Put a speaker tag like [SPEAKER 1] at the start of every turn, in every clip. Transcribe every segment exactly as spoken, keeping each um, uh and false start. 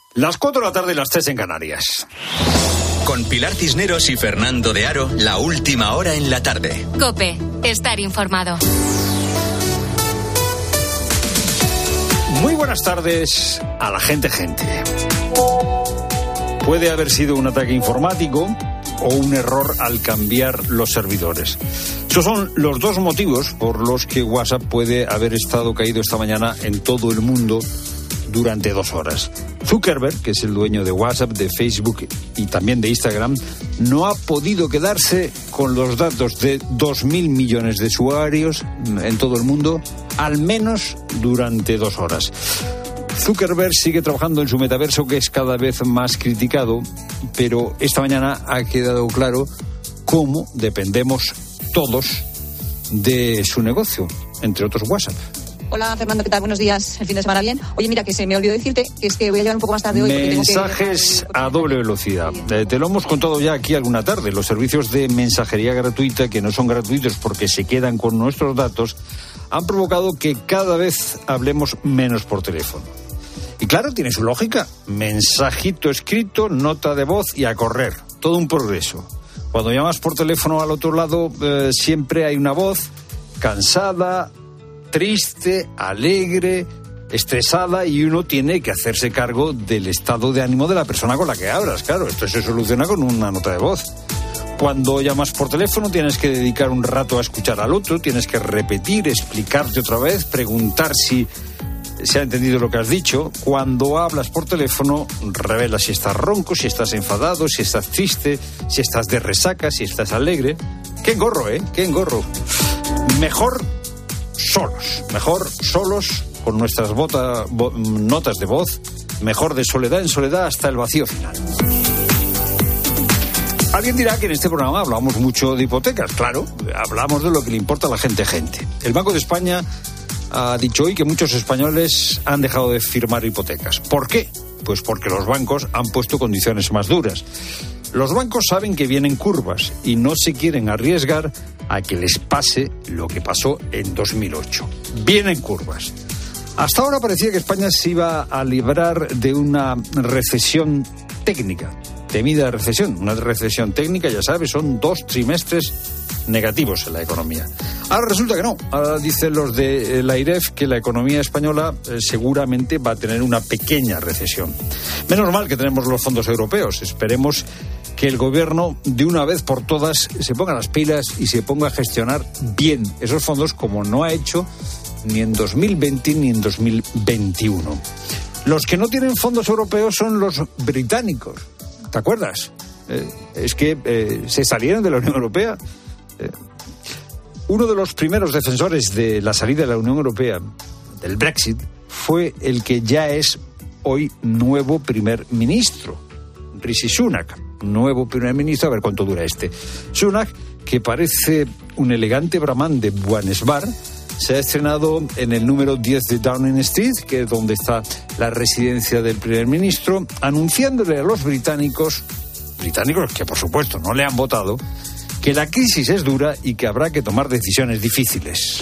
[SPEAKER 1] Las cuatro de la tarde y las tres en Canarias.
[SPEAKER 2] Con Pilar Cisneros y Fernando de Aro, la última hora en la tarde.
[SPEAKER 3] COPE, estar informado.
[SPEAKER 1] Muy buenas tardes a la gente gente. Puede haber sido un ataque informático o un error al cambiar los servidores. Esos son los dos motivos por los que WhatsApp puede haber estado caído esta mañana en todo el mundo durante dos horas. Zuckerberg, que es el dueño de WhatsApp, de Facebook y también de Instagram, no ha podido quedarse con los datos de dos mil millones de usuarios en todo el mundo, al menos durante dos horas. Zuckerberg sigue trabajando en su metaverso, que es cada vez más criticado, pero esta mañana ha quedado claro cómo dependemos todos de su negocio, entre otros WhatsApp.
[SPEAKER 4] Hola Fernando, ¿qué tal? Buenos días, el fin de semana bien. Oye, mira, que se me olvidó decirte que es que voy a llegar un poco más tarde hoy.
[SPEAKER 1] Mensajes
[SPEAKER 4] porque tengo que...
[SPEAKER 1] a doble velocidad. Eh, te lo hemos contado ya aquí alguna tarde. Los servicios de mensajería gratuita, que no son gratuitos porque se quedan con nuestros datos, han provocado que cada vez hablemos menos por teléfono. Y claro, tiene su lógica. Mensajito escrito, nota de voz y a correr. Todo un progreso. Cuando llamas por teléfono al otro lado, eh, siempre hay una voz cansada, triste, alegre, estresada, y uno tiene que hacerse cargo del estado de ánimo de la persona con la que hablas. Claro, esto se soluciona con una nota de voz. Cuando llamas por teléfono tienes que dedicar un rato a escuchar al otro, tienes que repetir, explicarte otra vez, preguntar si se ha entendido lo que has dicho. Cuando hablas por teléfono revelas si estás ronco, si estás enfadado, si estás triste, si estás de resaca, si estás alegre. ¡Qué engorro, eh! ¡Qué engorro! Mejor solos, mejor solos con nuestras bota, bo, notas de voz, mejor de soledad en soledad hasta el vacío final. Alguien dirá que en este programa hablamos mucho de hipotecas. Claro, hablamos de lo que le importa a la gente gente. El Banco de España ha dicho hoy que muchos españoles han dejado de firmar hipotecas. ¿Por qué? Pues porque los bancos han puesto condiciones más duras. Los bancos saben que vienen curvas y no se quieren arriesgar a que les pase lo que pasó en dos mil ocho. Vienen curvas. Hasta ahora parecía que España se iba a librar de una recesión técnica, temida recesión. Una recesión técnica, ya sabes, son dos trimestres negativos en la economía. Ahora resulta que no. Ahora dicen los de la AIREF que la economía española eh, seguramente va a tener una pequeña recesión. Menos mal que tenemos los fondos europeos. Esperemos que el gobierno de una vez por todas se ponga las pilas y se ponga a gestionar bien esos fondos, como no ha hecho ni en dos mil veinte ni en dos mil veintiuno. Los que no tienen fondos europeos son los británicos. ¿Te acuerdas? Eh, es que eh, se salieron de la Unión Europea. Eh, uno de los primeros defensores de la salida de la Unión Europea, del Brexit, fue el que ya es hoy nuevo primer ministro, Rishi Sunak. Nuevo primer ministro, a ver cuánto dura este. Sunak, que parece un elegante brahman de Buenos Aires, se ha estrenado en el número diez de Downing Street, que es donde está la residencia del primer ministro, anunciándole a los británicos, británicos que por supuesto no le han votado, que la crisis es dura y que habrá que tomar decisiones difíciles.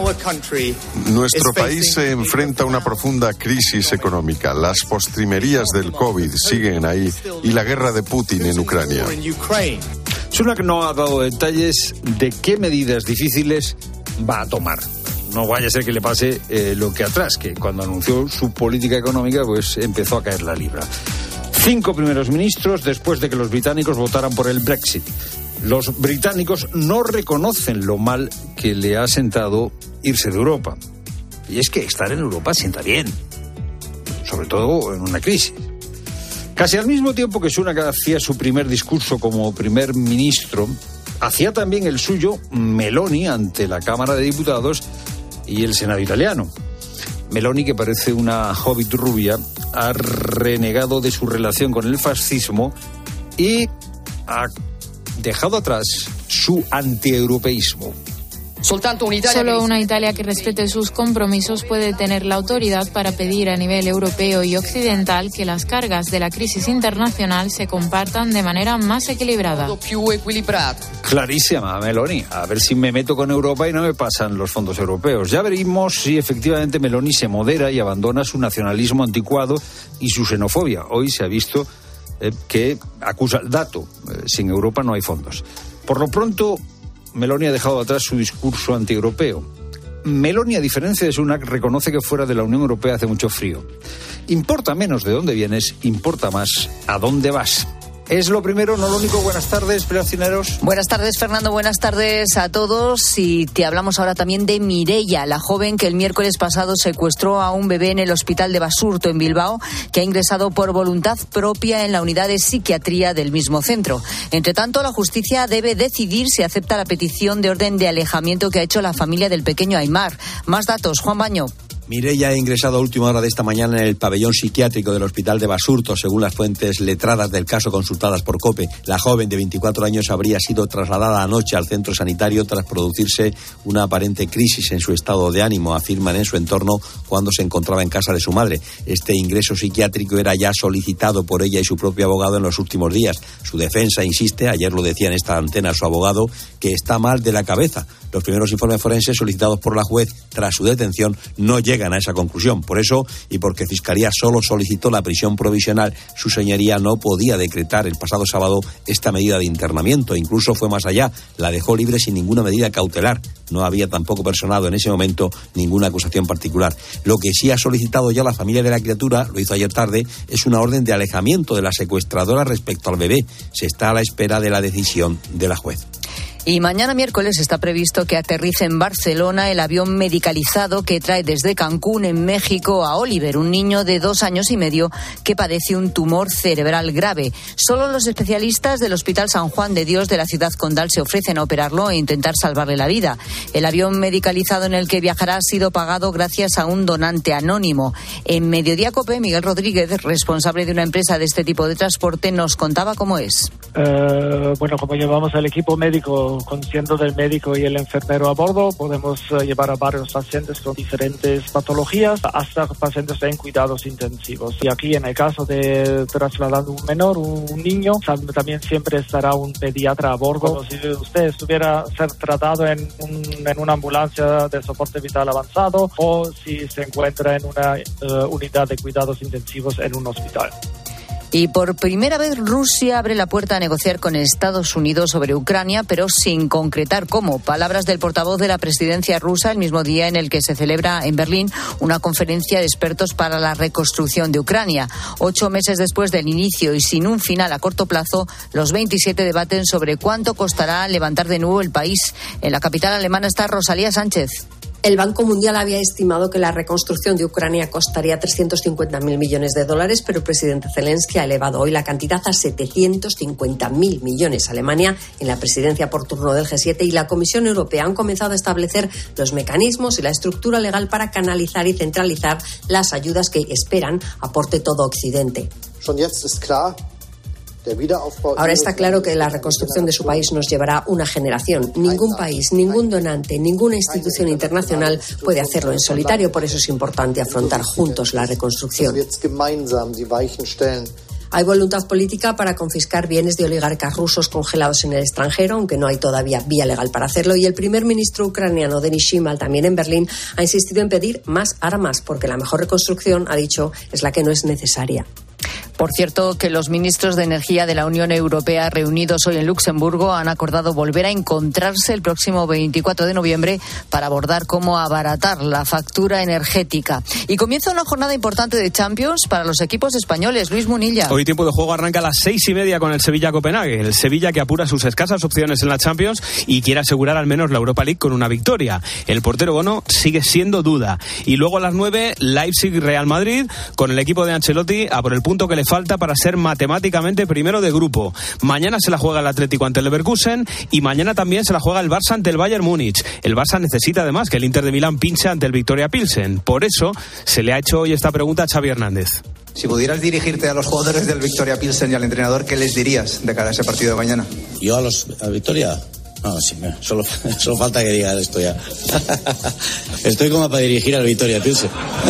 [SPEAKER 5] Nuestro país se enfrenta a una profunda crisis económica. Las postrimerías del COVID siguen ahí y la guerra de Putin en Ucrania.
[SPEAKER 1] Sunak no ha dado detalles de qué medidas difíciles va a tomar. No vaya a ser que le pase eh, lo que atrás, que cuando anunció su política económica pues empezó a caer la libra. Cinco primeros ministros después de que los británicos votaran por el Brexit. Los británicos no reconocen lo mal que le ha sentado irse de Europa. Y es que estar en Europa sienta bien, sobre todo en una crisis. Casi al mismo tiempo que Sunak hacía su primer discurso como primer ministro, hacía también el suyo Meloni ante la Cámara de Diputados y el Senado italiano. Meloni, que parece una hobbit rubia, ha renegado de su relación con el fascismo y ha dejado atrás su antieuropeísmo.
[SPEAKER 6] Solo una Italia que respete sus compromisos puede tener la autoridad para pedir a nivel europeo y occidental que las cargas de la crisis internacional se compartan de manera más equilibrada.
[SPEAKER 1] Clarísima, Meloni. A ver si me meto con Europa y no me pasan los fondos europeos. Ya veremos si efectivamente Meloni se modera y abandona su nacionalismo anticuado y su xenofobia. Hoy se ha visto eh, que acusa el dato. Eh, sin Europa no hay fondos. Por lo pronto, Meloni ha dejado atrás su discurso antieuropeo. Meloni, a diferencia de Sunak, reconoce que fuera de la Unión Europea hace mucho frío. Importa menos de dónde vienes, importa más a dónde vas. Es lo primero, no lo único. Buenas tardes, Pilar Cisneros.
[SPEAKER 4] Buenas tardes, Fernando. Buenas tardes a todos. Y te hablamos ahora también de Mireia, la joven que el miércoles pasado secuestró a un bebé en el hospital de Basurto, en Bilbao, que ha ingresado por voluntad propia en la unidad de psiquiatría del mismo centro. Entre tanto, la justicia debe decidir si acepta la petición de orden de alejamiento que ha hecho la familia del pequeño Aimar. Más datos, Juan Baño.
[SPEAKER 7] Mireia ha ingresado a última hora de esta mañana en el pabellón psiquiátrico del hospital de Basurto, según las fuentes letradas del caso consultadas por COPE. La joven de veinticuatro años habría sido trasladada anoche al centro sanitario tras producirse una aparente crisis en su estado de ánimo, afirman en su entorno, cuando se encontraba en casa de su madre. Este ingreso psiquiátrico era ya solicitado por ella y su propio abogado en los últimos días. Su defensa insiste, ayer lo decía en esta antena su abogado, que está mal de la cabeza. Los primeros informes forenses solicitados por la juez tras su detención no llegan a esa conclusión. Por eso, y porque Fiscalía solo solicitó la prisión provisional, su señoría no podía decretar el pasado sábado esta medida de internamiento. Incluso fue más allá, la dejó libre sin ninguna medida cautelar. No había tampoco personado en ese momento ninguna acusación particular. Lo que sí ha solicitado ya la familia de la criatura, lo hizo ayer tarde, es una orden de alejamiento de la secuestradora respecto al bebé. Se está a la espera de la decisión de la juez.
[SPEAKER 4] Y mañana miércoles está previsto que aterrice en Barcelona el avión medicalizado que trae desde Cancún, en México, a Oliver, un niño de dos años y medio que padece un tumor cerebral grave. Solo los especialistas del Hospital San Juan de Dios de la ciudad condal se ofrecen a operarlo e intentar salvarle la vida. El avión medicalizado en el que viajará ha sido pagado gracias a un donante anónimo. En Mediodía Cope, Miguel Rodríguez, responsable de una empresa de este tipo de transporte, nos contaba cómo es.
[SPEAKER 8] Uh, bueno, como llevamos al equipo médico, conociendo del médico y el enfermero a bordo, podemos uh, llevar a varios pacientes con diferentes patologías hasta pacientes en cuidados intensivos. Y aquí, en el caso de trasladando un menor, un niño, también siempre estará un pediatra a bordo. Como si usted estuviera ser tratado en, un, en una ambulancia de soporte vital avanzado o si se encuentra en una uh, unidad de cuidados intensivos en un hospital.
[SPEAKER 4] Y por primera vez Rusia abre la puerta a negociar con Estados Unidos sobre Ucrania, pero sin concretar cómo. Palabras del portavoz de la presidencia rusa el mismo día en el que se celebra en Berlín una conferencia de expertos para la reconstrucción de Ucrania. Ocho meses después del inicio y sin un final a corto plazo, los veintisiete debaten sobre cuánto costará levantar de nuevo el país. En la capital alemana está Rosalía Sánchez.
[SPEAKER 9] El Banco Mundial había estimado que la reconstrucción de Ucrania costaría trescientos cincuenta mil millones de dólares, pero el presidente Zelensky ha elevado hoy la cantidad a setecientos cincuenta mil millones. Alemania, en la presidencia por turno del G siete, y la Comisión Europea han comenzado a establecer los mecanismos y la estructura legal para canalizar y centralizar las ayudas que esperan aporte todo Occidente. Ahora está claro que la reconstrucción de su país nos llevará una generación. Ningún país, ningún donante, ninguna institución internacional puede hacerlo en solitario. Por eso es importante afrontar juntos la reconstrucción. Hay voluntad política para confiscar bienes de oligarcas rusos congelados en el extranjero, aunque no hay todavía vía legal para hacerlo. Y el primer ministro ucraniano, Denis Shimal, también en Berlín, ha insistido en pedir más armas, porque la mejor reconstrucción, ha dicho, es la que no es necesaria.
[SPEAKER 4] Por cierto, que los ministros de Energía de la Unión Europea reunidos hoy en Luxemburgo han acordado volver a encontrarse el próximo veinticuatro de noviembre para abordar cómo abaratar la factura energética. Y comienza una jornada importante de Champions para los equipos españoles. Luis Munilla.
[SPEAKER 10] Hoy tiempo de juego arranca a las seis y media con el Sevilla-Copenhague. El Sevilla que apura sus escasas opciones en la Champions y quiere asegurar al menos la Europa League con una victoria. El portero Bono sigue siendo duda. Y luego a las nueve, Leipzig-Real Madrid, con el equipo de Ancelotti a por el punto que le falta para ser matemáticamente primero de grupo. Mañana se la juega el Atlético ante el Leverkusen y mañana también se la juega el Barça ante el Bayern Múnich. El Barça necesita además que el Inter de Milán pinche ante el Victoria Pilsen. Por eso se le ha hecho hoy esta pregunta a Xavi Hernández.
[SPEAKER 11] Si pudieras dirigirte a los jugadores del Victoria Pilsen y al entrenador, ¿qué les dirías de cara a ese partido de mañana?
[SPEAKER 12] Yo a los a Victoria, No, sí, solo, solo falta que diga esto ya. Estoy como para dirigir al Vitoria Pilsen.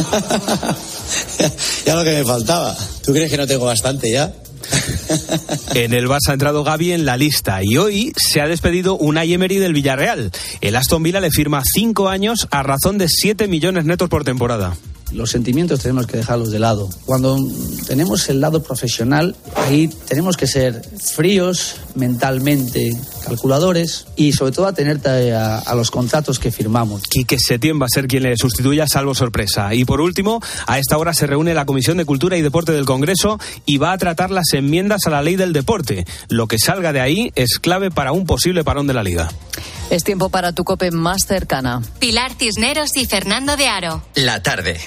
[SPEAKER 12] Ya lo que me faltaba. ¿Tú crees que no tengo bastante ya?
[SPEAKER 10] En el Barça ha entrado Gavi en la lista y hoy se ha despedido Unai Emery del Villarreal. El Aston Villa le firma cinco años a razón de siete millones netos por temporada.
[SPEAKER 13] Los sentimientos tenemos que dejarlos de lado. Cuando tenemos el lado profesional, ahí tenemos que ser fríos, mentalmente calculadores y sobre todo atenderte a, a los contratos que firmamos.
[SPEAKER 10] Quique Setién va a ser quien le sustituya, salvo sorpresa. Y por último, a esta hora se reúne la Comisión de Cultura y Deporte del Congreso y va a tratar las enmiendas a la Ley del Deporte. Lo que salga de ahí es clave para un posible parón de la Liga.
[SPEAKER 4] Es tiempo para tu COPE más cercana.
[SPEAKER 3] Pilar Cisneros y Fernando de Aro.
[SPEAKER 2] La tarde.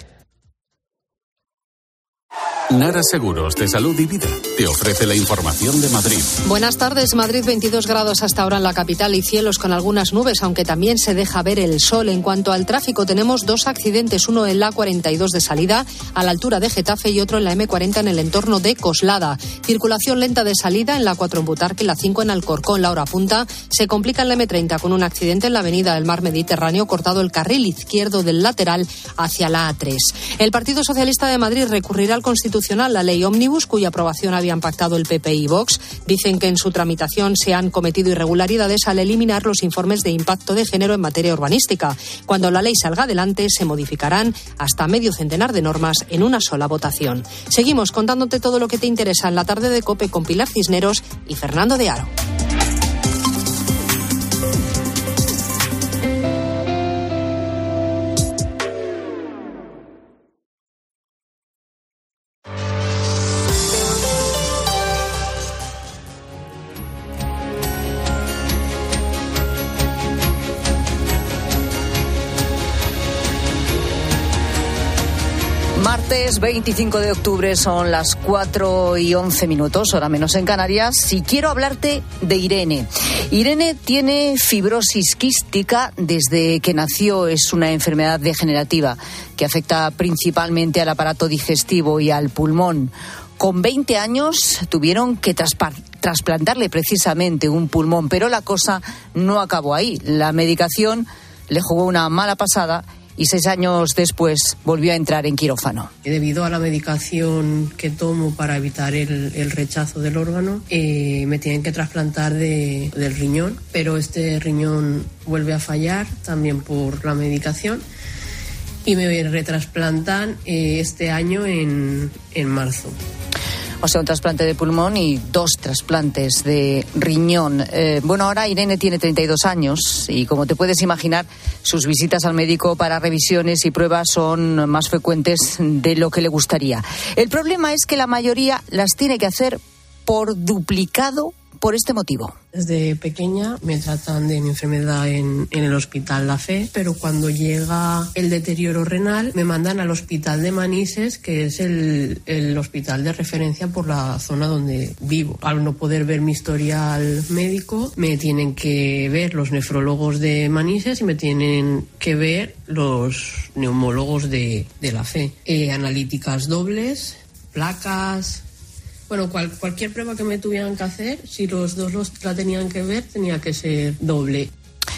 [SPEAKER 14] Nara Seguros de Salud y Vida te ofrece la información de Madrid.
[SPEAKER 15] Buenas tardes. Madrid, veintidós grados hasta ahora en la capital y cielos con algunas nubes, aunque también se deja ver el sol. En cuanto al tráfico, tenemos dos accidentes, uno en la A cuarenta y dos de salida a la altura de Getafe y otro en la eme cuarenta en el entorno de Coslada. Circulación lenta de salida en la cuatro en Butarque y la cinco en Alcorcón. La hora punta se complica en la eme treinta con un accidente en la avenida del Mar Mediterráneo, cortado el carril izquierdo del lateral hacia la A tres. El Partido Socialista de Madrid recurrirá al Constitucional la ley Ómnibus, cuya aprobación habían pactado el P P y Vox. Dicen que en su tramitación se han cometido irregularidades al eliminar los informes de impacto de género en materia urbanística. Cuando la ley salga adelante, se modificarán hasta medio centenar de normas en una sola votación. Seguimos contándote todo lo que te interesa en la tarde de COPE con Pilar Cisneros y Fernando de Aro.
[SPEAKER 4] Martes veinticinco de octubre, son las cuatro y once minutos, hora menos en Canarias, y quiero hablarte de Irene. Irene tiene fibrosis quística desde que nació. Es una enfermedad degenerativa que afecta principalmente al aparato digestivo y al pulmón. Con veinte años tuvieron que traspar, trasplantarle precisamente un pulmón, pero la cosa no acabó ahí. La medicación le jugó una mala pasada y seis años después volvió a entrar en quirófano.
[SPEAKER 16] Debido a la medicación que tomo para evitar el, el rechazo del órgano, eh, me tienen que trasplantar de, del riñón, pero este riñón vuelve a fallar también por la medicación y me retrasplantan eh, este año en, en marzo.
[SPEAKER 4] O sea, un trasplante de pulmón y dos trasplantes de riñón. Eh, bueno, ahora Irene tiene treinta y dos años y, como te puedes imaginar, sus visitas al médico para revisiones y pruebas son más frecuentes de lo que le gustaría. El problema es que la mayoría las tiene que hacer por duplicado por este motivo.
[SPEAKER 16] Desde pequeña me tratan de mi enfermedad en, en el hospital La Fe, pero cuando llega el deterioro renal me mandan al hospital de Manises, que es el, el hospital de referencia por la zona donde vivo. Al no poder ver mi historial médico, me tienen que ver los nefrólogos de Manises y me tienen que ver los neumólogos de, de La Fe. Eh, analíticas dobles, placas. Bueno, cual, cualquier prueba que me tuvieran que hacer, si los dos los, la tenían que ver, tenía que ser doble.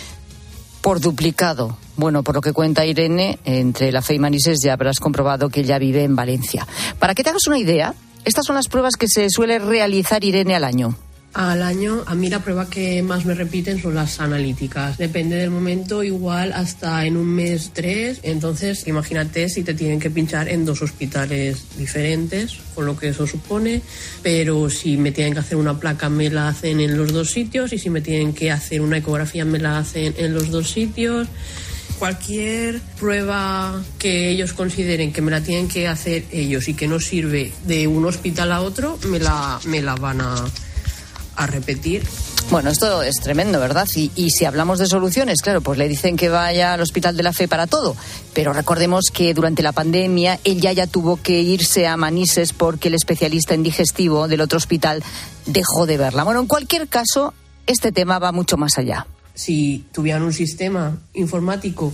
[SPEAKER 4] Por duplicado. Bueno, por lo que cuenta Irene, entre La Fe y Manises ya habrás comprobado que ella vive en Valencia. Para que te hagas una idea, estas son las pruebas que se suele realizar Irene al año.
[SPEAKER 16] Al año, a mí la prueba que más me repiten son las analíticas. Depende del momento, igual hasta en un mes tres. Entonces, imagínate si te tienen que pinchar en dos hospitales diferentes, con lo que eso supone. Pero si me tienen que hacer una placa, me la hacen en los dos sitios. Y si me tienen que hacer una ecografía, me la hacen en los dos sitios. Cualquier prueba que ellos consideren que me la tienen que hacer ellos y que no sirve de un hospital a otro, me la, me la van a... a repetir.
[SPEAKER 4] Bueno, esto es tremendo, ¿verdad? Y, y si hablamos de soluciones, claro, pues le dicen que vaya al Hospital de La Fe para todo. Pero recordemos que durante la pandemia ella ya tuvo que irse a Manises porque el especialista en digestivo del otro hospital dejó de verla. Bueno, en cualquier caso, este tema va mucho más allá.
[SPEAKER 16] Si tuvieran un sistema informático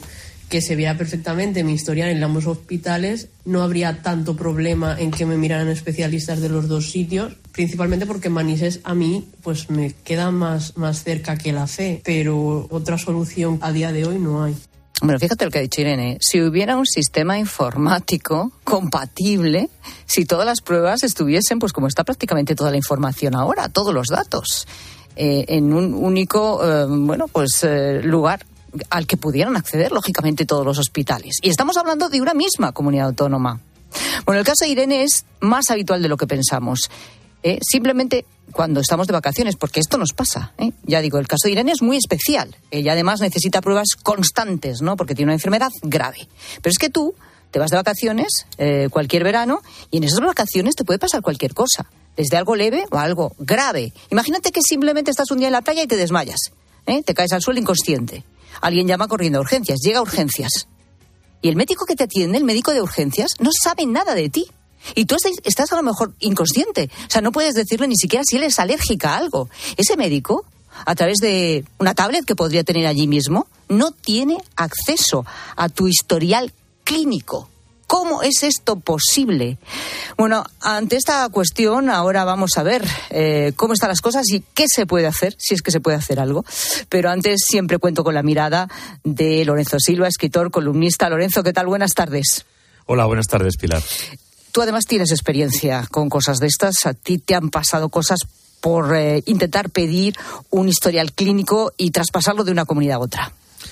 [SPEAKER 16] que se vea perfectamente mi historial en ambos hospitales, no habría tanto problema en que me miraran especialistas de los dos sitios, principalmente porque Manises a mí pues me queda más, más cerca que la Fe, pero otra solución a día de hoy no hay.
[SPEAKER 4] Bueno, fíjate lo que ha dicho Irene. Si hubiera un sistema informático compatible, si todas las pruebas estuviesen, pues como está prácticamente toda la información ahora, todos los datos, eh, en un único, eh, bueno, pues eh, lugar al que pudieran acceder, lógicamente, todos los hospitales. Y estamos hablando de una misma comunidad autónoma. Bueno, el caso de Irene es más habitual de lo que pensamos. Eh, simplemente cuando estamos de vacaciones, porque esto nos pasa, ¿eh? Ya digo, el caso de Irene es muy especial. Ella además necesita pruebas constantes, ¿no? Porque tiene una enfermedad grave. Pero es que tú te vas de vacaciones eh, cualquier verano y en esas vacaciones te puede pasar cualquier cosa, desde algo leve o algo grave. Imagínate que simplemente estás un día en la playa y te desmayas, ¿eh? Te caes al suelo inconsciente. Alguien llama corriendo a urgencias, llega a urgencias. Y el médico que te atiende, el médico de urgencias, no sabe nada de ti. Y tú estás a lo mejor inconsciente. O sea, no puedes decirle ni siquiera si él es alérgica a algo. Ese médico, a través de una tablet que podría tener allí mismo, no tiene acceso a tu historial clínico. ¿Cómo es esto posible? Bueno, ante esta cuestión ahora vamos a ver eh, cómo están las cosas y qué se puede hacer, si es que se puede hacer algo. Pero antes siempre cuento con la mirada de Lorenzo Silva, escritor, columnista. Lorenzo, ¿qué tal? Buenas tardes.
[SPEAKER 17] Hola, buenas tardes, Pilar.
[SPEAKER 4] Tú además tienes experiencia con cosas de estas. A ti te han pasado cosas por eh, intentar pedir un historial clínico y traspasarlo de una comunidad a otra.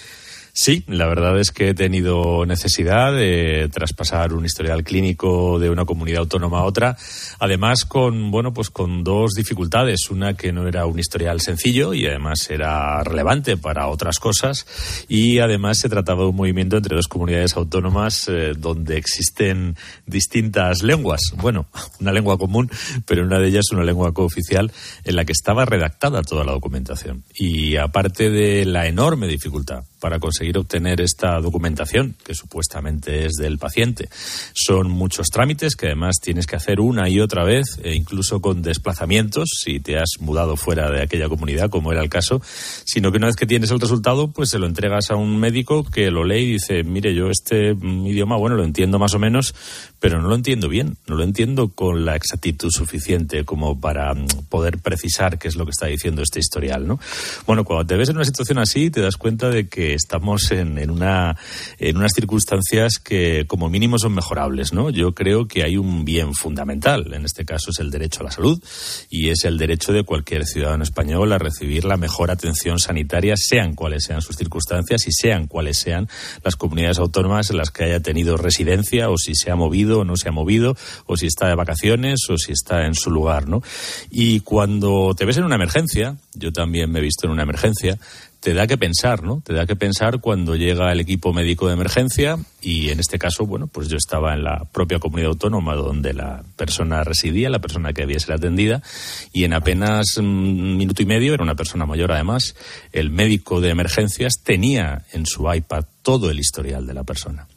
[SPEAKER 17] Sí, la verdad es que he tenido necesidad de traspasar un historial clínico de una comunidad autónoma a otra, además con, bueno, pues con dos dificultades. Una, que no era un historial sencillo y además era relevante para otras cosas, y además se trataba de un movimiento entre dos comunidades autónomas eh, donde existen distintas lenguas. Bueno, una lengua común, pero una de ellas una lengua cooficial en la que estaba redactada toda la documentación. Y aparte de la enorme dificultad para conseguir obtener esta documentación, que supuestamente es del paciente, son muchos trámites que además tienes que hacer una y otra vez, e incluso con desplazamientos si te has mudado fuera de aquella comunidad, como era el caso, sino que una vez que tienes el resultado, pues se lo entregas a un médico que lo lee y dice: mire, yo este idioma, bueno, lo entiendo más o menos, pero no lo entiendo bien, no lo entiendo con la exactitud suficiente como para poder precisar qué es lo que está diciendo este historial, ¿no? Bueno, cuando te ves en una situación así, te das cuenta de que estamos en, en, una, en unas circunstancias que como mínimo son mejorables, ¿no? Yo creo que hay un bien fundamental, en este caso es el derecho a la salud, y es el derecho de cualquier ciudadano español a recibir la mejor atención sanitaria, sean cuales sean sus circunstancias y sean cuales sean las comunidades autónomas en las que haya tenido residencia, o si se ha movido o no se ha movido, o si está de vacaciones o si está en su lugar, ¿no? Y cuando te ves en una emergencia, yo también me he visto en una emergencia, te da que pensar, ¿no? Te da que pensar cuando llega el equipo médico de emergencia, y en este caso, bueno, pues yo estaba en la propia comunidad autónoma donde la persona residía, la persona que debía ser atendida, y en apenas un minuto y medio, era una persona mayor además, el médico de emergencias tenía en su iPad todo el historial de la persona.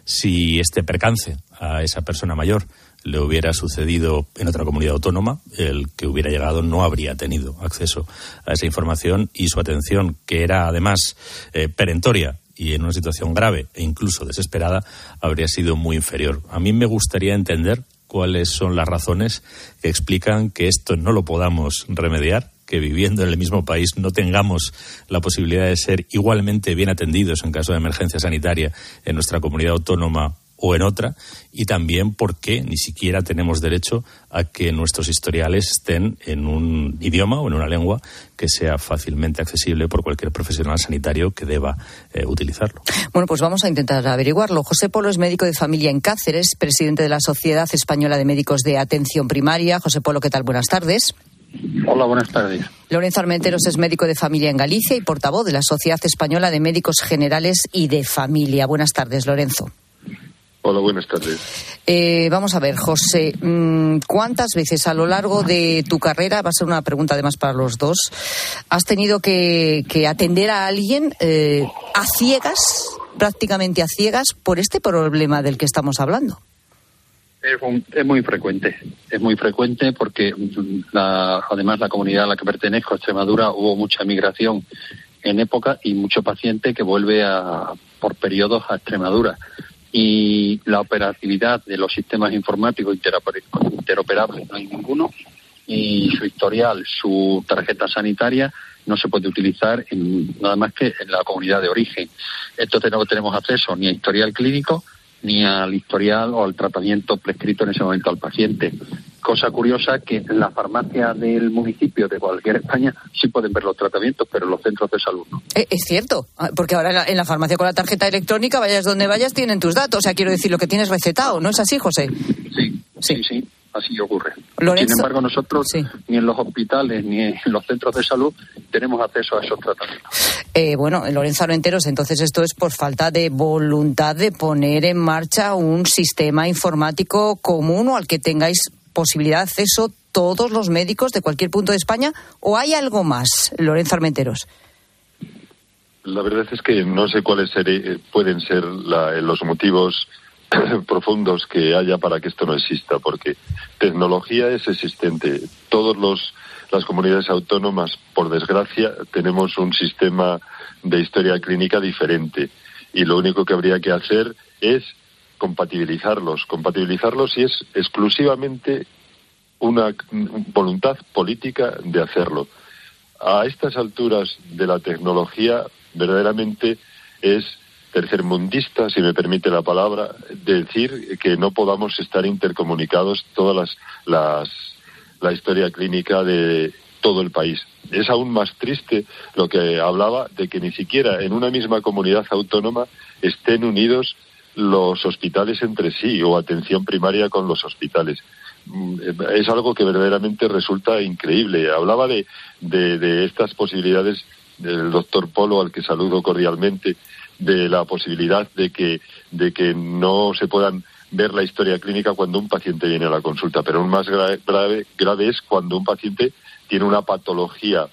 [SPEAKER 17] Si este percance a esa persona mayor le hubiera sucedido en otra comunidad autónoma, el que hubiera llegado no habría tenido acceso a esa información, y su atención, que era además eh, perentoria y en una situación grave e incluso desesperada, habría sido muy inferior. A mí me gustaría entender cuáles son las razones que explican que esto no lo podamos remediar, que viviendo en el mismo país no tengamos la posibilidad de ser igualmente bien atendidos en caso de emergencia sanitaria en nuestra comunidad autónoma o en otra, y también por qué ni siquiera tenemos derecho a que nuestros historiales estén en un idioma o en una lengua que sea fácilmente accesible por cualquier profesional sanitario que deba eh, utilizarlo.
[SPEAKER 4] Bueno, pues vamos a intentar averiguarlo. José Polo es médico de familia en Cáceres, presidente de la Sociedad Española de Médicos de Atención Primaria. José Polo, ¿qué tal? Buenas tardes.
[SPEAKER 18] Hola, buenas tardes.
[SPEAKER 4] Lorenzo Armenteros es médico de familia en Galicia y portavoz de la Sociedad Española de Médicos Generales y de Familia. Buenas tardes, Lorenzo.
[SPEAKER 18] Hola, buenas tardes.
[SPEAKER 4] Eh, vamos a ver, José, ¿cuántas veces a lo largo de tu carrera, va a ser una pregunta además para los dos, has tenido que, que atender a alguien eh, a ciegas, prácticamente a ciegas, por este problema del que estamos hablando?
[SPEAKER 18] Es, un, es muy frecuente, es muy frecuente porque la, además la comunidad a la que pertenezco, Extremadura, hubo mucha migración en época y mucho paciente que vuelve a, por periodos a Extremadura. Y la operatividad de los sistemas informáticos interoperables no hay ninguno, y su historial, su tarjeta sanitaria no se puede utilizar en, nada más que en la comunidad de origen. Entonces no tenemos acceso ni a historial clínico ni al historial o al tratamiento prescrito en ese momento al paciente. Cosa curiosa que en la farmacia del municipio de cualquier España sí pueden ver los tratamientos, pero en los centros de salud no.
[SPEAKER 4] Eh, es cierto, porque ahora en la, en la farmacia con la tarjeta electrónica, vayas donde vayas, tienen tus datos. O sea, quiero decir, lo que tienes recetado, ¿no es así, José?
[SPEAKER 18] Sí, sí, sí, sí, así ocurre.
[SPEAKER 4] Lorenzo,
[SPEAKER 18] sin embargo, nosotros
[SPEAKER 4] sí.
[SPEAKER 18] ni en los hospitales ni en los centros de salud tenemos acceso a esos tratamientos.
[SPEAKER 4] Eh, bueno, Lorenzo Armenteros, entonces esto es por falta de voluntad de poner en marcha un sistema informático común o al que tengáis posibilidad de acceso todos los médicos de cualquier punto de España, ¿o hay algo más, Lorenzo Armenteros?
[SPEAKER 5] La verdad es que no sé cuáles ser, pueden ser la, los motivos profundos que haya para que esto no exista, porque tecnología es existente. Todos los las comunidades autónomas, por desgracia, tenemos un sistema de historia clínica diferente, y lo único que habría que hacer es compatibilizarlos, compatibilizarlos y es exclusivamente una voluntad política de hacerlo. A estas alturas de la tecnología, verdaderamente es tercermundista, si me permite la palabra, decir que no podamos estar intercomunicados todas las, las la historia clínica de todo el país. Es aún más triste lo que hablaba de que ni siquiera en una misma comunidad autónoma estén unidos los hospitales entre sí o atención primaria con los hospitales. Es algo que verdaderamente resulta increíble. Hablaba de, de, de estas posibilidades del doctor Polo, al que saludo cordialmente, de la posibilidad de que, de que no se puedan ver la historia clínica cuando un paciente viene a la consulta, pero aún más grave, grave, grave es cuando un paciente tiene una patología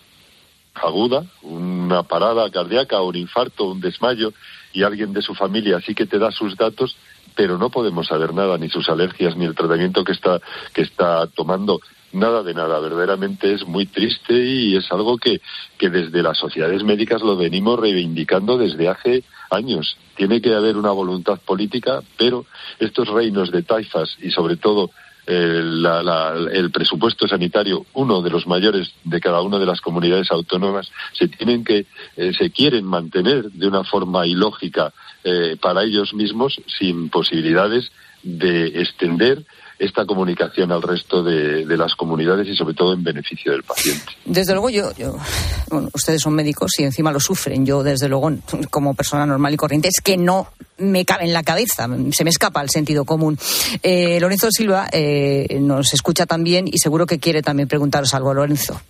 [SPEAKER 5] aguda, una parada cardíaca, un infarto, un desmayo, y alguien de su familia sí que te da sus datos, pero no podemos saber nada, ni sus alergias, ni el tratamiento que está, que está tomando, nada de nada. Verdaderamente es muy triste y es algo que, que desde las sociedades médicas lo venimos reivindicando desde hace años. Tiene que haber una voluntad política, pero estos reinos de taifas y sobre todo eh, la, la, el presupuesto sanitario, uno de los mayores de cada una de las comunidades autónomas, se tienen que, eh, se quieren mantener de una forma ilógica eh, para ellos mismos, sin posibilidades de extender esta comunicación al resto de, de las comunidades y sobre todo en beneficio del paciente.
[SPEAKER 4] Desde luego yo, yo, bueno, ustedes son médicos y encima lo sufren. Yo desde luego, como persona normal y corriente, es que no me cabe en la cabeza, se me escapa el sentido común. Eh, Lorenzo Silva eh, nos escucha también y seguro que quiere también preguntaros algo, Lorenzo.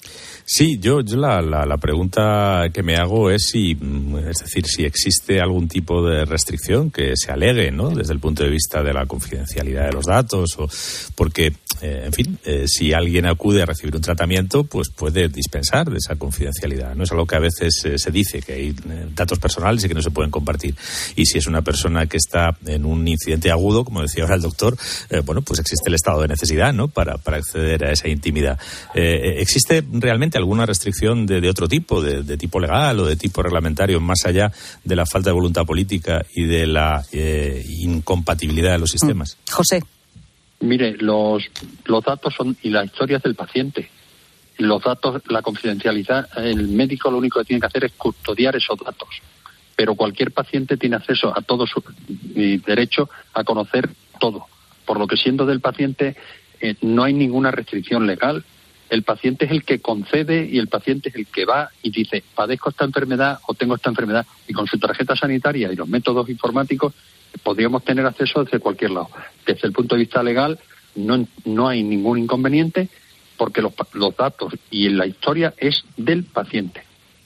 [SPEAKER 17] Sí, yo, yo la, la, la pregunta que me hago es si, es decir, si existe algún tipo de restricción que se alegue, ¿no? Desde el punto de vista de la confidencialidad de los datos, o porque, eh, en fin, eh, si alguien acude a recibir un tratamiento, pues puede dispensar de esa confidencialidad. No es algo que a veces eh, se dice, que hay eh, datos personales y que no se pueden compartir. Y si es una persona que está en un incidente agudo, como decía ahora el doctor, eh, bueno, pues existe el estado de necesidad, ¿no? Para, para acceder a esa intimidad. Eh, ¿Existe realmente alguna restricción de, de otro tipo, de, de tipo legal o de tipo reglamentario, más allá de la falta de voluntad política y de la eh, incompatibilidad de los sistemas?
[SPEAKER 4] José.
[SPEAKER 18] Mire, los, los datos son y las historias del paciente. Los datos, la confidencialidad, el médico lo único que tiene que hacer es custodiar esos datos. Pero cualquier paciente tiene acceso a todo su y derecho a conocer todo. Por lo que siendo del paciente eh, no hay ninguna restricción legal. El paciente es el que concede y el paciente es el que va y dice, padezco esta enfermedad o tengo esta enfermedad, y con su tarjeta sanitaria y los métodos informáticos podríamos tener acceso desde cualquier lado. Desde el punto de vista legal no, no hay ningún inconveniente porque los, los datos y la historia es del paciente.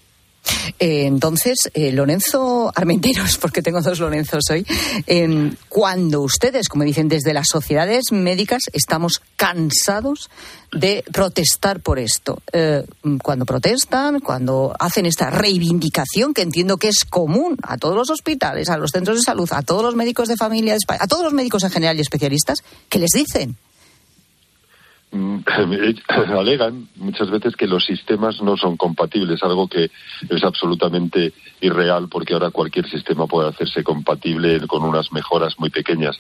[SPEAKER 4] Eh, entonces, eh, Lorenzo Armenteros, porque tengo dos Lorenzos hoy, eh, cuando ustedes, como dicen, desde las sociedades médicas estamos cansados de protestar por esto. Eh, cuando protestan, cuando hacen esta reivindicación que entiendo que es común a todos los hospitales, a los centros de salud, a todos los médicos de familia de España, a todos los médicos en general y especialistas, ¿qué les dicen?
[SPEAKER 5] alegan muchas veces que los sistemas no son compatibles, algo que es absolutamente irreal, porque ahora cualquier sistema puede hacerse compatible con unas mejoras muy pequeñas.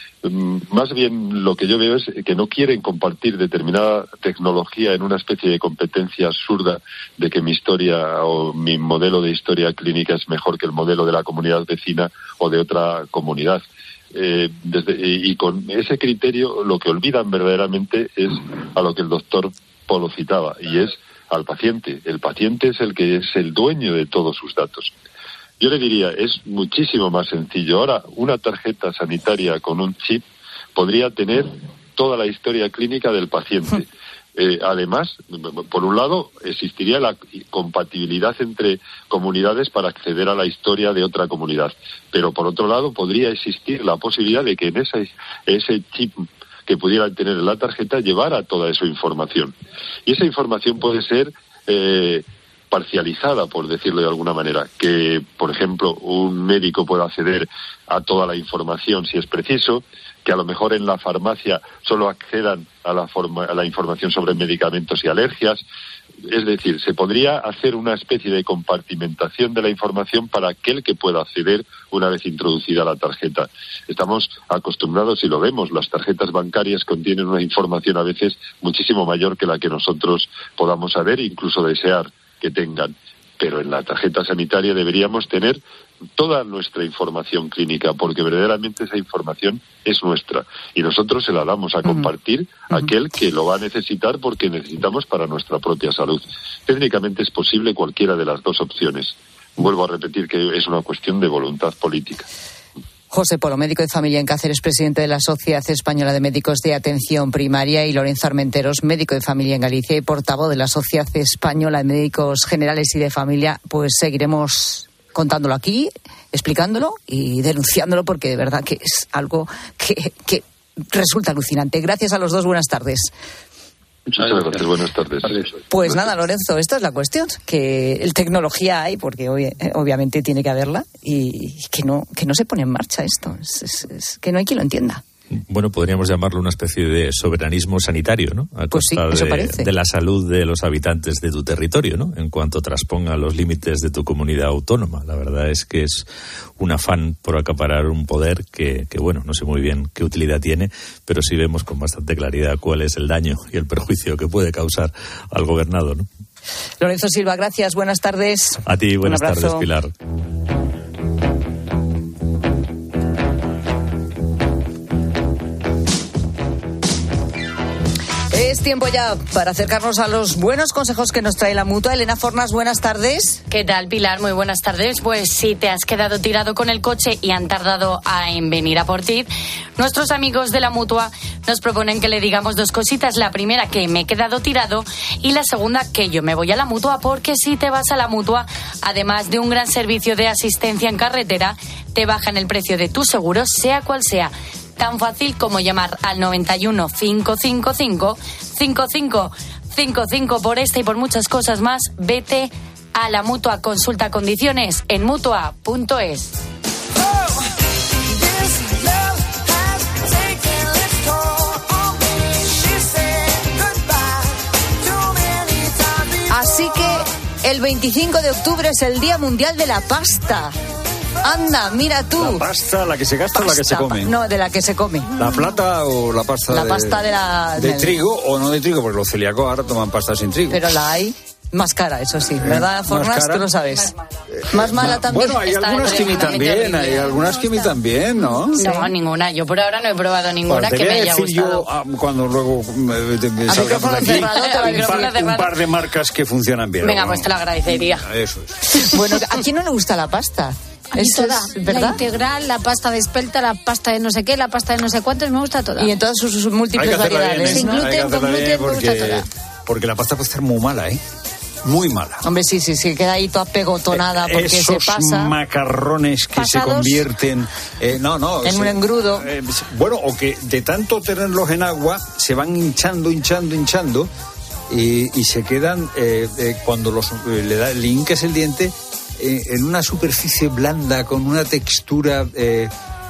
[SPEAKER 5] Más bien lo que yo veo es que no quieren compartir determinada tecnología en una especie de competencia absurda de que mi historia o mi modelo de historia clínica es mejor que el modelo de la comunidad vecina o de otra comunidad. Eh, desde, y, y con ese criterio lo que olvidan verdaderamente es a lo que el doctor Polo citaba, y es al paciente. El paciente es el que es el dueño de todos sus datos. Yo le diría, es muchísimo más sencillo. Ahora, una tarjeta sanitaria con un chip podría tener toda la historia clínica del paciente. Eh, además, por un lado, existiría la compatibilidad entre comunidades para acceder a la historia de otra comunidad. Pero por otro lado, podría existir la posibilidad de que en ese, ese chip que pudiera tener en la tarjeta llevara toda esa información. Y esa información puede ser eh, parcializada, por decirlo de alguna manera, que, por ejemplo, un médico pueda acceder a toda la información si es preciso, que a lo mejor en la farmacia solo accedan a la, forma, a la información sobre medicamentos y alergias. Es decir, se podría hacer una especie de compartimentación de la información para aquel que pueda acceder una vez introducida la tarjeta. Estamos acostumbrados, y lo vemos, las tarjetas bancarias contienen una información a veces muchísimo mayor que la que nosotros podamos saber e incluso desear que tengan. Pero en la tarjeta sanitaria deberíamos tener toda nuestra información clínica, porque verdaderamente esa información es nuestra y nosotros se la damos a compartir uh-huh. a aquel que lo va a necesitar, porque necesitamos para nuestra propia salud. Técnicamente es posible cualquiera de las dos opciones. Vuelvo a repetir que es una cuestión de voluntad política.
[SPEAKER 4] José Polo, médico de familia en Cáceres, presidente de la Sociedad Española de Médicos de Atención Primaria, y Lorenzo Armenteros, médico de familia en Galicia y portavoz de la Sociedad Española de Médicos Generales y de Familia. Pues seguiremos contándolo aquí, explicándolo y denunciándolo, porque de verdad que es algo que, que resulta alucinante. Gracias a los dos, buenas tardes.
[SPEAKER 5] Muchas gracias, buenas tardes.
[SPEAKER 4] Pues nada, Lorenzo, esta es la cuestión, que el tecnología hay, porque obvi- obviamente tiene que haberla, y que no que no se pone en marcha esto, es, es, es que no hay quien lo entienda.
[SPEAKER 17] Bueno, podríamos llamarlo una especie de soberanismo sanitario, ¿no? A
[SPEAKER 4] pues sí, eso
[SPEAKER 17] de,
[SPEAKER 4] parece.
[SPEAKER 17] de la salud de los habitantes de tu territorio, ¿no? En cuanto transponga los límites de tu comunidad autónoma. La verdad es que es un afán por acaparar un poder que, que, bueno, no sé muy bien qué utilidad tiene, pero sí vemos con bastante claridad cuál es el daño y el perjuicio que puede causar al gobernado, ¿no?
[SPEAKER 4] Lorenzo Silva, gracias, buenas tardes.
[SPEAKER 17] A ti, buenas tardes, Pilar.
[SPEAKER 4] Es tiempo ya para acercarnos a los buenos consejos que nos trae la Mutua. Elena Fornas, buenas tardes.
[SPEAKER 19] ¿Qué tal, Pilar? Muy buenas tardes. Pues si te has quedado tirado con el coche y han tardado a, en venir a por ti, nuestros amigos de la Mutua nos proponen que le digamos dos cositas. La primera, que me he quedado tirado, y la segunda, que yo me voy a la Mutua, porque si te vas a la Mutua, además de un gran servicio de asistencia en carretera, te bajan el precio de tu seguro, sea cual sea. Tan fácil como llamar al noventa y uno, cinco cinco cinco, cinco cinco cinco cinco. Por esta y por muchas cosas más, vete a la Mutua. Consulta condiciones en mutua punto es.
[SPEAKER 4] Así que el veinticinco de octubre es el Día Mundial de la Pasta. Anda, mira tú.
[SPEAKER 1] ¿La pasta, la que se gasta
[SPEAKER 4] pasta,
[SPEAKER 1] o la que se come?
[SPEAKER 4] No, de la que se come.
[SPEAKER 1] ¿La plata o la pasta
[SPEAKER 4] la
[SPEAKER 1] de,
[SPEAKER 4] pasta de, la,
[SPEAKER 1] de
[SPEAKER 4] del...
[SPEAKER 1] trigo o no de trigo? Porque los celíacos ahora toman pasta sin trigo.
[SPEAKER 4] Pero la hay más cara, eso sí, ¿verdad, Fornas? Tú lo sabes. Más mala también.
[SPEAKER 1] Bueno, hay algunas que imitan bien, hay algunas que imitan bien, ¿no?
[SPEAKER 19] No, sí. ninguna. Yo por ahora no he probado ninguna
[SPEAKER 1] bueno,
[SPEAKER 19] que me haya gustado.
[SPEAKER 1] Yo, cuando luego eh, salgamos aquí,
[SPEAKER 19] cerrado,
[SPEAKER 1] un, par, un par de marcas que funcionan bien.
[SPEAKER 19] Venga, pues te lo agradecería.
[SPEAKER 1] Eso es.
[SPEAKER 4] Bueno, ¿a quién no le gusta la pasta?
[SPEAKER 20] A mí toda, es, ¿verdad? La integral, la pasta de espelta, la pasta de no sé qué, la pasta de no sé cuántos, me gusta toda.
[SPEAKER 4] Y en todas sus, sus múltiples variedades.
[SPEAKER 1] Bien, ¿eh?
[SPEAKER 20] Sin gluten, con gluten,
[SPEAKER 1] porque,
[SPEAKER 20] me gusta toda.
[SPEAKER 1] Porque la pasta puede estar muy mala, ¿eh? Muy mala.
[SPEAKER 4] Hombre, sí, sí, sí, queda ahí toda pegotonada porque
[SPEAKER 1] Esos
[SPEAKER 4] se pasa.
[SPEAKER 1] macarrones que
[SPEAKER 4] pasados,
[SPEAKER 1] se convierten, eh, no, no.
[SPEAKER 4] En
[SPEAKER 1] se,
[SPEAKER 4] un engrudo.
[SPEAKER 1] Eh, bueno, o que de tanto tenerlos en agua se van hinchando, hinchando, hinchando y, y se quedan, eh, eh, cuando los eh, le, da, le hincas el diente, eh, en una superficie blanda, con una textura... Eh,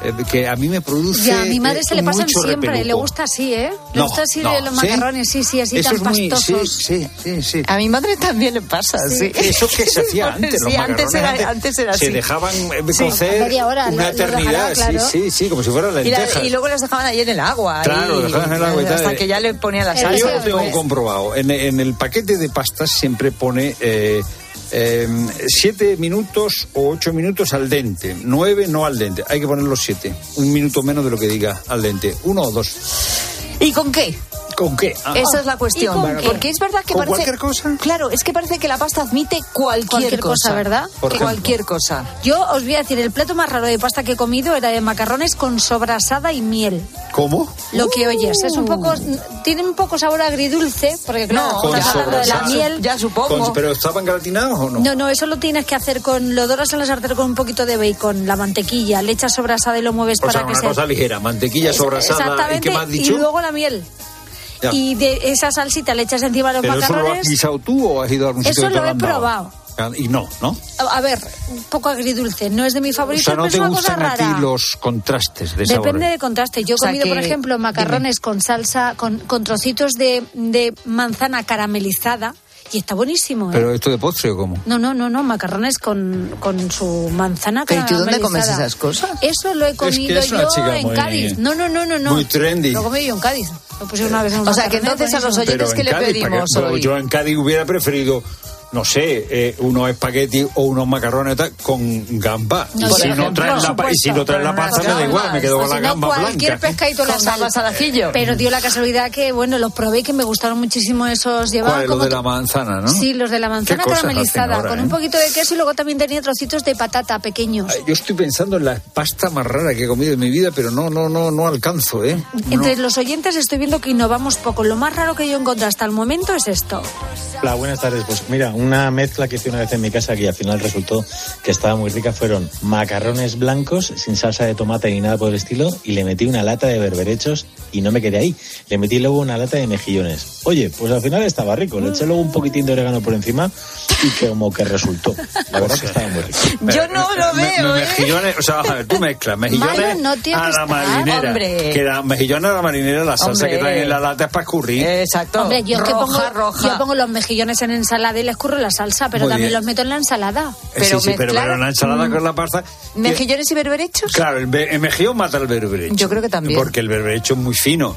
[SPEAKER 1] eh, que a mí me produce.
[SPEAKER 20] Y a mi madre
[SPEAKER 1] eh,
[SPEAKER 20] se le pasan
[SPEAKER 1] mucho
[SPEAKER 20] siempre,
[SPEAKER 1] repeluco.
[SPEAKER 20] le gusta así, ¿eh? Le
[SPEAKER 1] No,
[SPEAKER 20] gusta así
[SPEAKER 1] no,
[SPEAKER 20] de los
[SPEAKER 1] ¿sí?
[SPEAKER 20] macarrones, sí, sí, así
[SPEAKER 1] Eso
[SPEAKER 20] tan
[SPEAKER 1] es muy,
[SPEAKER 20] pastosos.
[SPEAKER 1] Sí, sí, sí, sí.
[SPEAKER 4] A mi madre también le pasa, sí.
[SPEAKER 1] Sí, eso que se hacía antes,
[SPEAKER 4] Sí,
[SPEAKER 1] los
[SPEAKER 4] antes
[SPEAKER 1] macarrones
[SPEAKER 4] era,
[SPEAKER 1] antes
[SPEAKER 4] antes era
[SPEAKER 1] se
[SPEAKER 4] así.
[SPEAKER 1] dejaban eh,
[SPEAKER 4] Sí,
[SPEAKER 1] cocer
[SPEAKER 20] media hora,
[SPEAKER 1] una
[SPEAKER 20] lo- lo
[SPEAKER 1] eternidad,
[SPEAKER 20] dejará, claro.
[SPEAKER 1] sí, sí, sí, como si fueran
[SPEAKER 4] Y, la-
[SPEAKER 1] lentejas.
[SPEAKER 4] y luego las dejaban ahí en el agua.
[SPEAKER 1] Claro,
[SPEAKER 4] y,
[SPEAKER 1] dejaban en el agua y tal.
[SPEAKER 4] hasta que ya le ponían la
[SPEAKER 20] Yo
[SPEAKER 4] salsa.
[SPEAKER 1] Yo lo tengo
[SPEAKER 4] después.
[SPEAKER 1] comprobado. En, en el paquete de pastas siempre pone eh, eh, siete minutos o ocho minutos al dente. Nueve no al dente. Hay que poner los siete. Un minuto menos de lo que diga al dente. Uno o dos.
[SPEAKER 4] ¿Y con qué?
[SPEAKER 1] ¿Con qué? Ah,
[SPEAKER 4] Esa es la cuestión.
[SPEAKER 20] ¿Y con qué?
[SPEAKER 4] Porque es verdad que
[SPEAKER 1] ¿Con
[SPEAKER 4] parece.
[SPEAKER 1] cualquier cosa?
[SPEAKER 4] Claro, es que parece que la pasta admite cualquier,
[SPEAKER 20] Cualquier cosa, ¿verdad?
[SPEAKER 1] Por
[SPEAKER 4] Que
[SPEAKER 1] ejemplo.
[SPEAKER 4] cualquier cosa.
[SPEAKER 20] Yo os voy a decir, el plato más raro de pasta que he comido era de macarrones con sobrasada y miel.
[SPEAKER 1] ¿Cómo?
[SPEAKER 20] Lo que oyes, es un poco, tiene un poco sabor agridulce, porque claro,
[SPEAKER 4] No,
[SPEAKER 1] con
[SPEAKER 20] estás hablando de la
[SPEAKER 1] sobrasada.
[SPEAKER 20] miel.
[SPEAKER 4] Ya supongo.
[SPEAKER 1] Con- ¿Pero estaban gratinados o no?
[SPEAKER 20] No, no, eso lo tienes que hacer con, lo doras en la sartén con un poquito de bacon, la mantequilla, le echas sobrasada y lo mueves
[SPEAKER 1] O
[SPEAKER 20] para
[SPEAKER 1] sea,
[SPEAKER 20] que
[SPEAKER 1] una
[SPEAKER 20] se...
[SPEAKER 1] cosa ligera, mantequilla
[SPEAKER 20] Es-
[SPEAKER 1] sobrasada. ¿Y
[SPEAKER 20] Exactamente,
[SPEAKER 1] qué más has
[SPEAKER 20] y
[SPEAKER 1] dicho?
[SPEAKER 20] luego la miel.
[SPEAKER 1] Ya.
[SPEAKER 20] Y de esa salsita le echas encima los
[SPEAKER 1] ¿Pero eso lo has
[SPEAKER 20] macarrones.
[SPEAKER 1] guisado tú o has ido a algún sitio
[SPEAKER 20] Eso
[SPEAKER 1] que te
[SPEAKER 20] lo
[SPEAKER 1] lo
[SPEAKER 20] he
[SPEAKER 1] han dado?
[SPEAKER 20] probado.
[SPEAKER 1] Ah, Y no, ¿no?
[SPEAKER 20] A ver, un poco agridulce, no es de mi
[SPEAKER 1] O
[SPEAKER 20] favorito,
[SPEAKER 1] sea, no
[SPEAKER 20] pero
[SPEAKER 1] te
[SPEAKER 20] es una cosa
[SPEAKER 1] gustan a ti
[SPEAKER 20] rara.
[SPEAKER 1] los contrastes de sabores.
[SPEAKER 20] Depende de contraste. Yo he
[SPEAKER 4] O sea
[SPEAKER 20] comido,
[SPEAKER 4] que-
[SPEAKER 20] por ejemplo, macarrones con salsa, con, con trocitos de, de manzana caramelizada y está buenísimo, ¿eh?
[SPEAKER 1] ¿Pero esto de postre o cómo?
[SPEAKER 20] No, no, no, no, macarrones con, con su manzana
[SPEAKER 4] ¿Pero y tú
[SPEAKER 20] caramelizada.
[SPEAKER 4] dónde comes esas cosas?
[SPEAKER 20] Eso lo he comido
[SPEAKER 1] es una
[SPEAKER 20] yo
[SPEAKER 1] chica
[SPEAKER 20] en
[SPEAKER 1] muy-
[SPEAKER 20] Cádiz. No, no, no, no, no.
[SPEAKER 1] muy trendy.
[SPEAKER 20] Lo comí yo en Cádiz. Lo pusieron una vez en un
[SPEAKER 4] O sea, que
[SPEAKER 20] macarrones,
[SPEAKER 4] entonces a los
[SPEAKER 20] buenísimo.
[SPEAKER 4] oyentes,
[SPEAKER 1] Pero
[SPEAKER 4] ¿qué
[SPEAKER 1] en
[SPEAKER 4] le
[SPEAKER 1] Cádiz, ¿para
[SPEAKER 4] pedimos
[SPEAKER 1] qué? Pero
[SPEAKER 4] hoy?
[SPEAKER 1] Yo en Cádiz hubiera preferido, no sé, eh, unos espaguetis o unos macarrones tal, con gamba.
[SPEAKER 20] No,
[SPEAKER 1] y,
[SPEAKER 20] por
[SPEAKER 1] si no
[SPEAKER 20] ejemplo,
[SPEAKER 1] traen la,
[SPEAKER 20] por
[SPEAKER 1] pa- y si no traen la
[SPEAKER 4] supuesto,
[SPEAKER 1] pasta, me
[SPEAKER 4] pero
[SPEAKER 1] da igual, me quedo
[SPEAKER 20] O
[SPEAKER 1] con
[SPEAKER 20] si
[SPEAKER 1] la
[SPEAKER 20] no,
[SPEAKER 1] gamba
[SPEAKER 20] cualquier
[SPEAKER 1] blanca.
[SPEAKER 20] pescadito la
[SPEAKER 4] Con
[SPEAKER 20] sal.
[SPEAKER 4] gambas al ajillo.
[SPEAKER 20] Pero dio la casualidad que, bueno, los probé y que me gustaron muchísimo esos.
[SPEAKER 1] ¿Cuál
[SPEAKER 20] Llevaban
[SPEAKER 1] es lo
[SPEAKER 20] como
[SPEAKER 1] de la manzana, no?
[SPEAKER 20] Sí, los de la manzana
[SPEAKER 1] ¿Qué cosas hacen
[SPEAKER 20] caramelizada,
[SPEAKER 1] ahora,
[SPEAKER 20] con
[SPEAKER 1] eh?
[SPEAKER 20] un poquito de queso y luego también tenía trocitos de patata pequeños.
[SPEAKER 1] Ay, Yo estoy pensando en la pasta más rara que he comido en mi vida, pero no, no, no, no alcanzo, ¿eh? No.
[SPEAKER 20] Entre los oyentes estoy viendo que innovamos poco. Lo más raro que yo encontré hasta el momento es esto.
[SPEAKER 21] Hola, buenas tardes. Pues mira, una mezcla que hice una vez en mi casa que al final resultó que estaba muy rica fueron macarrones blancos sin salsa de tomate ni nada por el estilo y le metí una lata de berberechos y no me quedé ahí. Le metí luego una lata de mejillones. Oye, pues al final estaba rico. Le eché luego un poquitín de orégano por encima y que como que resultó. La verdad que estaba muy rico.
[SPEAKER 4] Yo no lo
[SPEAKER 1] Me-
[SPEAKER 4] veo,
[SPEAKER 1] me-
[SPEAKER 4] ¿eh?
[SPEAKER 1] mejillones, o sea, vamos a ver, tú mezclas mejillones
[SPEAKER 20] Malo no tiene
[SPEAKER 1] a
[SPEAKER 20] que
[SPEAKER 1] la
[SPEAKER 20] estar,
[SPEAKER 1] marinera.
[SPEAKER 4] hombre.
[SPEAKER 1] Que la mejillones a la marinera, la salsa
[SPEAKER 4] Hombre.
[SPEAKER 1] que traen en la lata es para escurrir.
[SPEAKER 4] Exacto.
[SPEAKER 20] Hombre, yo, es que
[SPEAKER 4] roja,
[SPEAKER 20] pongo,
[SPEAKER 4] roja.
[SPEAKER 20] yo pongo los mejillones en ensalada y les curro la salsa, pero
[SPEAKER 1] Muy
[SPEAKER 20] también
[SPEAKER 1] bien.
[SPEAKER 20] los meto en la ensalada.
[SPEAKER 4] pero
[SPEAKER 1] sí, sí, pero,
[SPEAKER 4] mezclar-
[SPEAKER 1] pero una ensalada
[SPEAKER 20] Mm.
[SPEAKER 1] con la pasta.
[SPEAKER 4] ¿Mejillones y berberechos?
[SPEAKER 1] Claro, el, be- el mejillón mata el berberecho.
[SPEAKER 4] Yo creo que también.
[SPEAKER 1] Porque el berberecho es muy fino.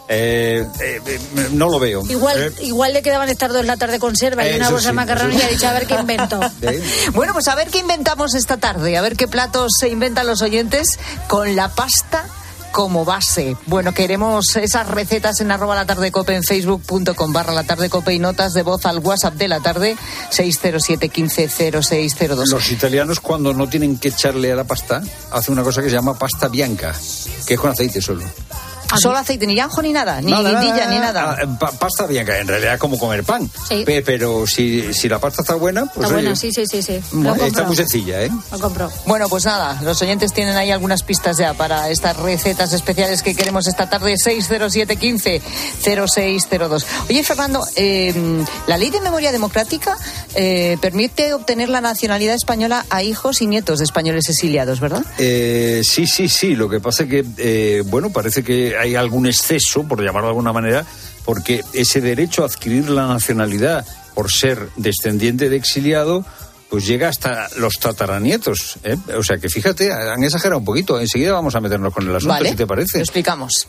[SPEAKER 1] Eh, eh, eh, no lo veo.
[SPEAKER 20] Igual,
[SPEAKER 1] Eh,
[SPEAKER 20] igual le quedaban estas dos latas de conserva y una
[SPEAKER 1] Eso
[SPEAKER 20] bolsa de
[SPEAKER 1] sí,
[SPEAKER 20] macarrones
[SPEAKER 1] eso
[SPEAKER 20] y ha dicho a ver qué invento.
[SPEAKER 4] Bueno, pues a ver qué inventamos esta tarde, a ver qué platos se inventan los oyentes con la pasta como base. Bueno, queremos esas recetas en arroba la tarde cope, en facebook.com barra la tarde cope y notas de voz al WhatsApp de la tarde seis cero siete uno cinco cero seis cero dos.
[SPEAKER 1] Los italianos, cuando no tienen que echarle a la pasta, hacen una cosa que se llama pasta bianca, que es con aceite solo.
[SPEAKER 4] Solo aceite, ni ajo ni nada, ni
[SPEAKER 1] Nada,
[SPEAKER 4] guindilla
[SPEAKER 1] nada,
[SPEAKER 4] ni nada.
[SPEAKER 1] Ah, pa- pasta bianca, en realidad es como comer pan.
[SPEAKER 20] Sí.
[SPEAKER 1] Pe- Pero si, si la pasta está buena, pues
[SPEAKER 20] Está
[SPEAKER 1] oye,
[SPEAKER 20] buena, sí, sí, sí, sí. Lo
[SPEAKER 1] bueno, está
[SPEAKER 20] compro.
[SPEAKER 1] muy sencilla, ¿eh?
[SPEAKER 20] Lo compro.
[SPEAKER 4] Bueno, pues nada, los oyentes tienen ahí algunas pistas ya para estas recetas especiales que queremos esta tarde, seis cero siete uno cinco cero seis cero dos. Oye, Fernando, eh, la ley de memoria democrática eh, permite obtener la nacionalidad española a hijos y nietos de españoles exiliados, ¿verdad?
[SPEAKER 1] Eh, sí, sí, sí. Lo que pasa es que, eh, bueno, parece que hay algún exceso, por llamarlo de alguna manera, porque ese derecho a adquirir la nacionalidad por ser descendiente de exiliado, pues llega hasta los tataranietos, ¿eh? O sea que fíjate, han exagerado un poquito. Enseguida vamos a meternos con el asunto,
[SPEAKER 4] Vale,
[SPEAKER 1] si te parece.
[SPEAKER 4] lo explicamos.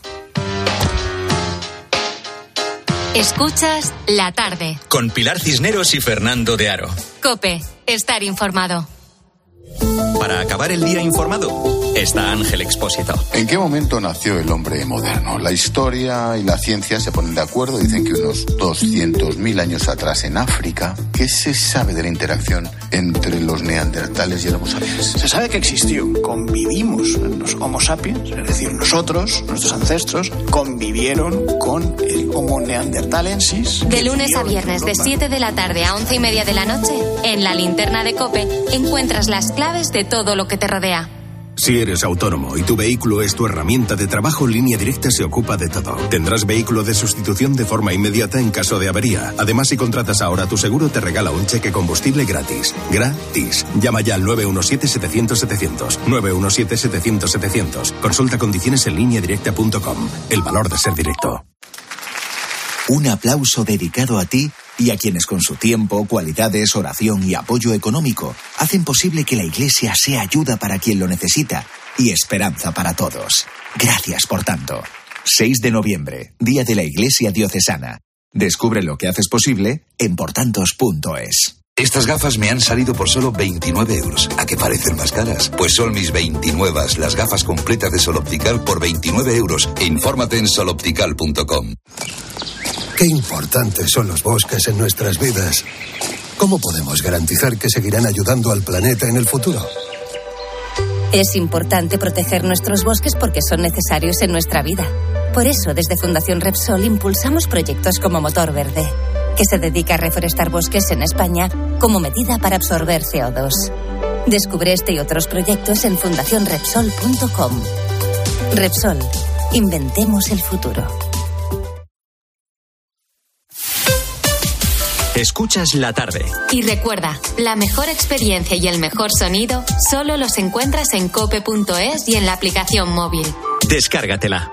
[SPEAKER 3] Escuchas La Tarde.
[SPEAKER 2] Con Pilar Cisneros y Fernando de Aro.
[SPEAKER 3] Cope, estar informado.
[SPEAKER 2] Para acabar el día informado, está Ángel Expósito.
[SPEAKER 22] ¿En qué momento nació el hombre moderno? La historia y la ciencia se ponen de acuerdo. Dicen que unos doscientos mil años atrás en África. ¿Qué se sabe de la interacción entre los neandertales y el Homo sapiens?
[SPEAKER 23] Se sabe que existió. Convivimos. Los Homo sapiens, es decir, nosotros, nuestros ancestros, convivieron con el Homo neandertalensis.
[SPEAKER 3] De lunes a viernes, de siete de la tarde a once y media de la noche, en la linterna de Cope, encuentras las claves de todo lo que te rodea.
[SPEAKER 6] Si eres autónomo y tu vehículo es tu herramienta de trabajo, Línea Directa se ocupa de todo. Tendrás vehículo de sustitución de forma inmediata en caso de avería. Además, si contratas ahora tu seguro, te regala un cheque combustible gratis. Gratis. Llama ya al nueve uno siete, setecientos, setecientos. nueve uno siete, setecientos, setecientos. Consulta condiciones en línea directa punto com. El valor de ser directo.
[SPEAKER 7] Un aplauso dedicado a ti y a quienes con su tiempo, cualidades, oración y apoyo económico hacen posible que la Iglesia sea ayuda para quien lo necesita y esperanza para todos. Gracias por tanto. seis de noviembre, Día de la Iglesia Diocesana. Descubre lo que haces posible en portantos punto es.
[SPEAKER 8] Estas gafas me han salido por solo veintinueve euros. ¿A qué parecen más caras? Pues son mis veintinueve, las gafas completas de Sol Optical por veintinueve euros. Infórmate en sol optical punto com.
[SPEAKER 24] Qué importantes son los bosques en nuestras vidas. ¿Cómo podemos garantizar que seguirán ayudando al planeta en el futuro?
[SPEAKER 25] Es importante proteger nuestros bosques porque son necesarios en nuestra vida. Por eso, desde Fundación Repsol impulsamos proyectos como Motor Verde, que se dedica a reforestar bosques en España como medida para absorber C O dos. Descubre este y otros proyectos en fundación repsol punto com. Repsol, inventemos el futuro.
[SPEAKER 2] Escuchas la tarde.
[SPEAKER 3] Y recuerda, la mejor experiencia y el mejor sonido solo los encuentras en cope punto es y en la aplicación móvil.
[SPEAKER 2] Descárgatela.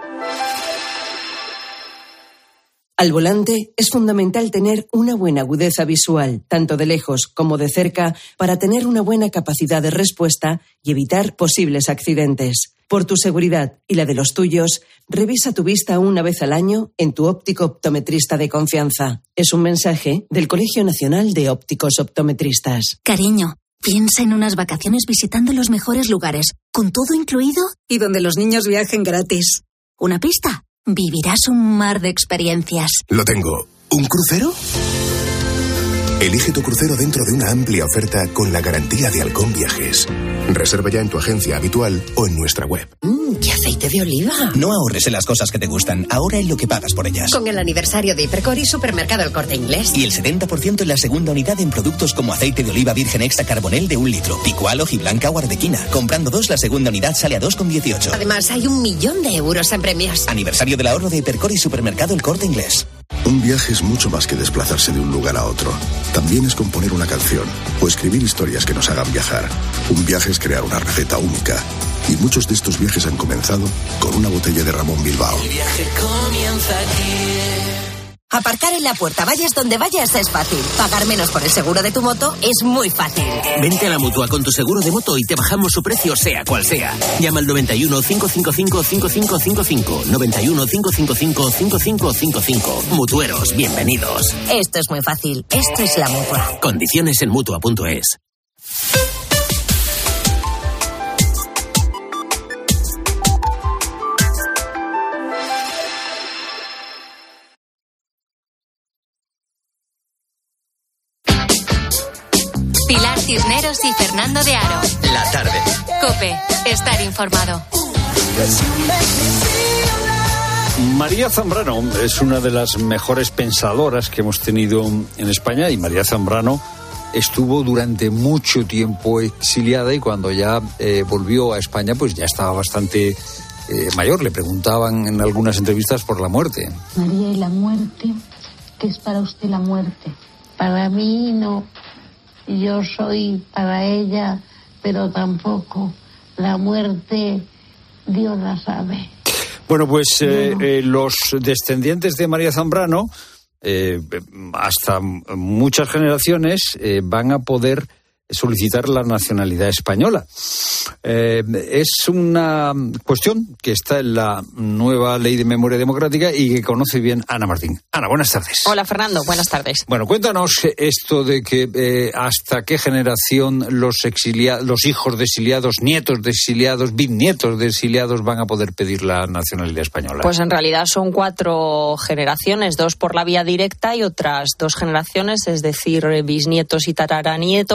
[SPEAKER 26] Al volante es fundamental tener una buena agudeza visual, tanto de lejos como de cerca, para tener una buena capacidad de respuesta y evitar posibles accidentes. Por tu seguridad y la de los tuyos, revisa tu vista una vez al año en tu óptico optometrista de confianza. Es un mensaje del Colegio Nacional de Ópticos Optometristas.
[SPEAKER 27] Cariño, piensa en unas vacaciones visitando los mejores lugares, con todo incluido y donde los niños viajen gratis. ¿Una pista? Vivirás un mar de experiencias.
[SPEAKER 24] Lo tengo. ¿Un crucero? Elige tu crucero dentro de una amplia oferta con la garantía de Halcón Viajes. Reserva ya en tu agencia habitual o en nuestra web.
[SPEAKER 26] Mmm, ¡qué aceite de oliva!
[SPEAKER 28] No ahorres en las cosas que te gustan, ahorra en lo que pagas por ellas.
[SPEAKER 26] Con el aniversario de Hipercor y Supermercado El Corte Inglés.
[SPEAKER 28] Y el setenta por ciento en la segunda unidad en productos como aceite de oliva virgen extra carbonel de un litro, Picual, hojiblanca o arbequina. Comprando dos, la segunda unidad sale a dos con dieciocho.
[SPEAKER 26] Además, hay un millón de euros en premios.
[SPEAKER 28] Aniversario del ahorro de Hipercor y Supermercado El Corte Inglés.
[SPEAKER 24] Un viaje es mucho más que desplazarse de un lugar a otro. También es componer una canción o escribir historias que nos hagan viajar. Un viaje es crear una receta única. Y muchos de estos viajes han comenzado con una botella de Ramón Bilbao.
[SPEAKER 26] El viaje comienza aquí.
[SPEAKER 25] Aparcar en la puerta, vayas donde vayas, es fácil. Pagar menos por el seguro de tu moto es muy fácil.
[SPEAKER 28] Vente a la Mutua con tu seguro de moto y te bajamos su precio, sea cual sea. Llama al noventa y uno, cinco cinco cinco, cinco cinco cinco cinco. noventa y uno, cinco cinco cinco, cinco cinco cinco cinco. Mutueros, bienvenidos.
[SPEAKER 25] Esto es muy fácil. Esto es la Mutua.
[SPEAKER 28] Condiciones en mutua punto es.
[SPEAKER 3] Pilar Cisneros y Fernando de Aro.
[SPEAKER 2] La tarde.
[SPEAKER 3] COPE, estar informado.
[SPEAKER 1] María Zambrano es una de las mejores pensadoras que hemos tenido en España, y María Zambrano estuvo durante mucho tiempo exiliada, y cuando ya eh, volvió a España pues ya estaba bastante eh, mayor. Le preguntaban en algunas entrevistas por la muerte.
[SPEAKER 29] María, ¿y la muerte? ¿Qué es para usted la muerte? Para mí no. Yo soy para ella, pero tampoco. La muerte, Dios la sabe.
[SPEAKER 1] Bueno, pues eh, eh, los descendientes de María Zambrano, eh, hasta muchas generaciones, eh, van a poder solicitar la nacionalidad española. Eh, es una cuestión que está en la nueva Ley de Memoria Democrática y que conoce bien Ana Martín. Ana, buenas tardes.
[SPEAKER 30] Hola, Fernando, buenas tardes.
[SPEAKER 1] Bueno, cuéntanos esto de que eh, hasta qué generación los exiliados, los hijos de exiliados, nietos de exiliados, bisnietos de exiliados van a poder pedir la nacionalidad española.
[SPEAKER 30] Pues en realidad son cuatro generaciones, dos por la vía directa y otras dos generaciones, es decir, bisnietos y tataranietos, eh,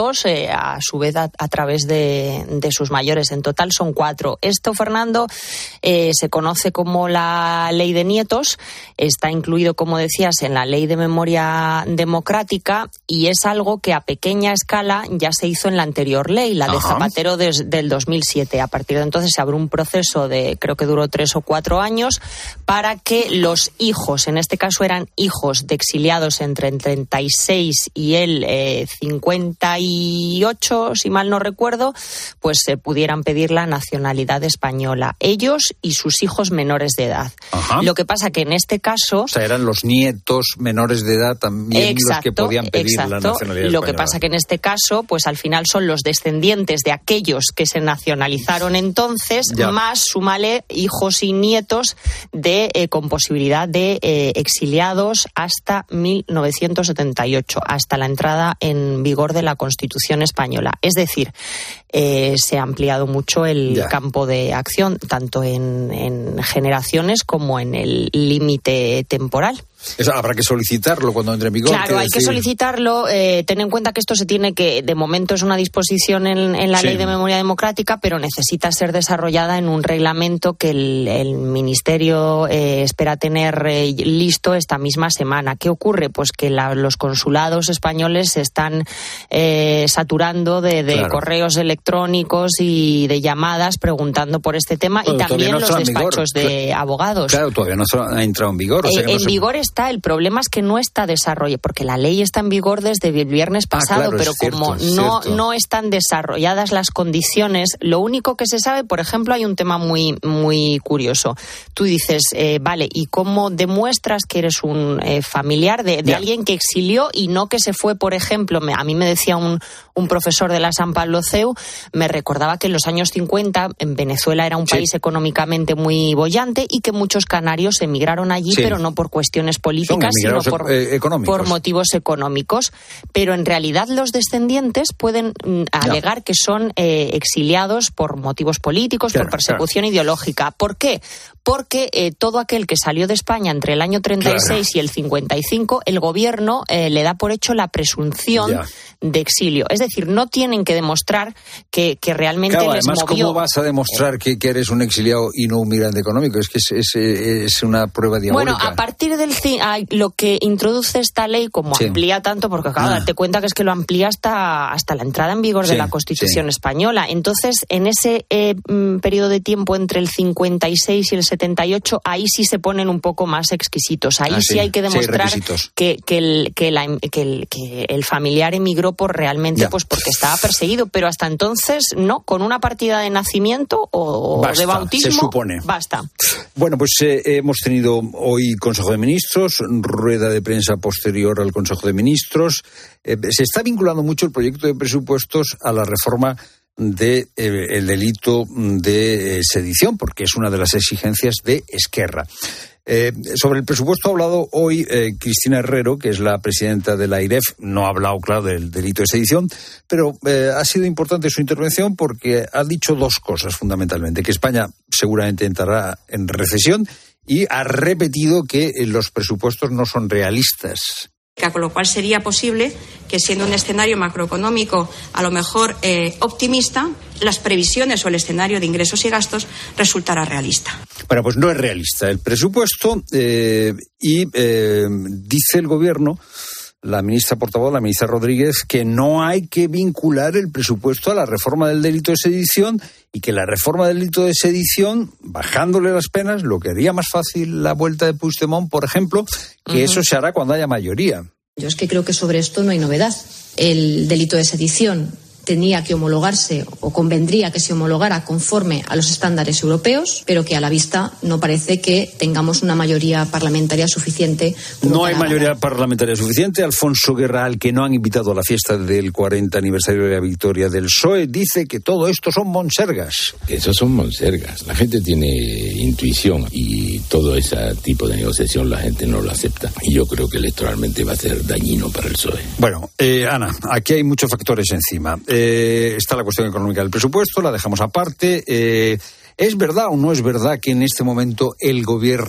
[SPEAKER 30] a su vez a, a través de, de sus mayores. En total son cuatro. Esto, Fernando, eh, se conoce como la ley de nietos, está incluido, como decías, en la ley de memoria democrática y es algo que a pequeña escala ya se hizo en la anterior ley, la de Ajá. Zapatero des, del dos mil siete. A partir de entonces se abrió un proceso de, creo que duró tres o cuatro años, para que los hijos, en este caso eran hijos de exiliados entre el treinta y seis y el eh, cincuenta y ocho, si mal no recuerdo, pues se eh, pudieran pedir la nacionalidad española, ellos y sus hijos menores de edad.
[SPEAKER 1] Ajá.
[SPEAKER 30] Lo que pasa que en este caso...
[SPEAKER 1] O sea, eran los nietos menores de edad también exacto, los que podían pedir
[SPEAKER 30] exacto.
[SPEAKER 1] la nacionalidad
[SPEAKER 30] Lo
[SPEAKER 1] española.
[SPEAKER 30] que pasa que en este caso, pues al final son los descendientes de aquellos que se nacionalizaron entonces, ya. más súmale hijos y nietos de eh, con posibilidad de eh, exiliados hasta mil novecientos setenta y ocho, hasta la entrada en vigor de la Constitución española. Es decir, eh, se ha ampliado mucho el ya. campo de acción, tanto en, en generaciones como en el límite temporal.
[SPEAKER 1] Eso habrá que solicitarlo cuando entre en vigor.
[SPEAKER 30] Claro, hay
[SPEAKER 1] decir...
[SPEAKER 30] que solicitarlo. Eh, ten en cuenta que esto se tiene que, de momento es una disposición en, en la sí. Ley de Memoria Democrática, pero necesita ser desarrollada en un reglamento que el, el Ministerio eh, espera tener eh, listo esta misma semana. ¿Qué ocurre? Pues que la, los consulados españoles se están eh, saturando de, de claro. correos electrónicos y de llamadas preguntando por este tema bueno, y también no los despachos de abogados.
[SPEAKER 1] Claro, todavía no ha entrado en vigor. O sea
[SPEAKER 30] eh,
[SPEAKER 1] que no
[SPEAKER 30] en
[SPEAKER 1] se...
[SPEAKER 30] vigor es Está, el problema es que no está desarrollado, porque la ley está en vigor desde el viernes pasado, ah, claro, pero cierto, como no, no están desarrolladas las condiciones, lo único que se sabe, por ejemplo, hay un tema muy, muy curioso. Tú dices, eh, vale, ¿y cómo demuestras que eres un eh, familiar de, de alguien que exilió y no que se fue, por ejemplo? Me, a mí me decía un, un profesor de la San Pablo C E U, me recordaba que en los años cincuenta en Venezuela era un sí. país económicamente muy boyante y que muchos canarios emigraron allí, sí. pero no por cuestiones políticas, sino por,
[SPEAKER 1] eh,
[SPEAKER 30] por motivos económicos. Pero en realidad los descendientes pueden mm, alegar que son eh, exiliados por motivos políticos, claro, por persecución claro. ideológica. ¿Por qué? Porque eh, todo aquel que salió de España entre el año treinta y seis claro. y el cincuenta y cinco, el gobierno eh, le da por hecho la presunción ya. de exilio. Es decir, no tienen que demostrar que, que realmente
[SPEAKER 1] claro,
[SPEAKER 30] les
[SPEAKER 1] además,
[SPEAKER 30] movió...
[SPEAKER 1] ¿cómo vas a demostrar que, que eres un exiliado y no un migrante económico? Es que es, es, es una prueba diabólica.
[SPEAKER 30] Bueno, a partir del... lo que introduce esta ley, como sí. amplía tanto, porque claro, ah. date cuenta que es que lo amplía hasta, hasta la entrada en vigor sí, de la Constitución sí. española. Entonces, en ese eh, periodo de tiempo entre el cincuenta y seis y el setenta y ocho, ahí sí se ponen un poco más exquisitos. Ahí ah, sí. sí hay que demostrar sí, que, que, el, que, la, que, el, que el familiar emigró por realmente ya. pues porque estaba perseguido. Pero hasta entonces, no, con una partida de nacimiento o
[SPEAKER 1] basta,
[SPEAKER 30] de bautismo,
[SPEAKER 1] se supone.
[SPEAKER 30] Basta.
[SPEAKER 1] Bueno, pues eh, hemos tenido hoy Consejo de Ministros, rueda de prensa posterior al Consejo de Ministros. Eh, se está vinculando mucho el proyecto de presupuestos a la reforma del de, eh, delito de eh, sedición, porque es una de las exigencias de Esquerra. Eh, sobre el presupuesto ha hablado hoy eh, Cristina Herrero, que es la presidenta de la AIREF. No ha hablado, claro, del delito de sedición, pero eh, ha sido importante su intervención porque ha dicho dos cosas fundamentalmente: que España seguramente entrará en recesión y ha repetido que los presupuestos no son realistas.
[SPEAKER 5] Con lo cual sería posible que, siendo un escenario macroeconómico a lo mejor eh, optimista, las previsiones o el escenario de ingresos y gastos resultara realista.
[SPEAKER 1] Bueno, pues no es realista el presupuesto eh, y eh, dice el Gobierno, la ministra portavoz, la ministra Rodríguez, que no hay que vincular el presupuesto a la reforma del delito de sedición y que la reforma del delito de sedición, bajándole las penas, lo que haría más fácil la vuelta de Puigdemont, por ejemplo, que uh-huh. eso se hará cuando haya mayoría.
[SPEAKER 9] Yo es que creo que sobre esto no hay novedad. El delito de sedición tenía que homologarse o convendría que se homologara conforme a los estándares europeos, pero que a la vista no parece que tengamos una mayoría parlamentaria suficiente.
[SPEAKER 1] No hay mayoría parlamentaria suficiente. Alfonso Guerra, al que no han invitado a la fiesta del cuarenta aniversario de la victoria del P S O E, dice que todo esto son monsergas.
[SPEAKER 10] Esos son monsergas. La gente tiene intuición y todo ese tipo de negociación la gente no lo acepta. Y yo creo que electoralmente va a ser dañino para el P S O E.
[SPEAKER 1] Bueno, eh, Ana, aquí hay muchos factores encima. Eh, está la cuestión económica del presupuesto, la dejamos aparte. Eh, ¿Es verdad o no es verdad que en este momento el gobierno,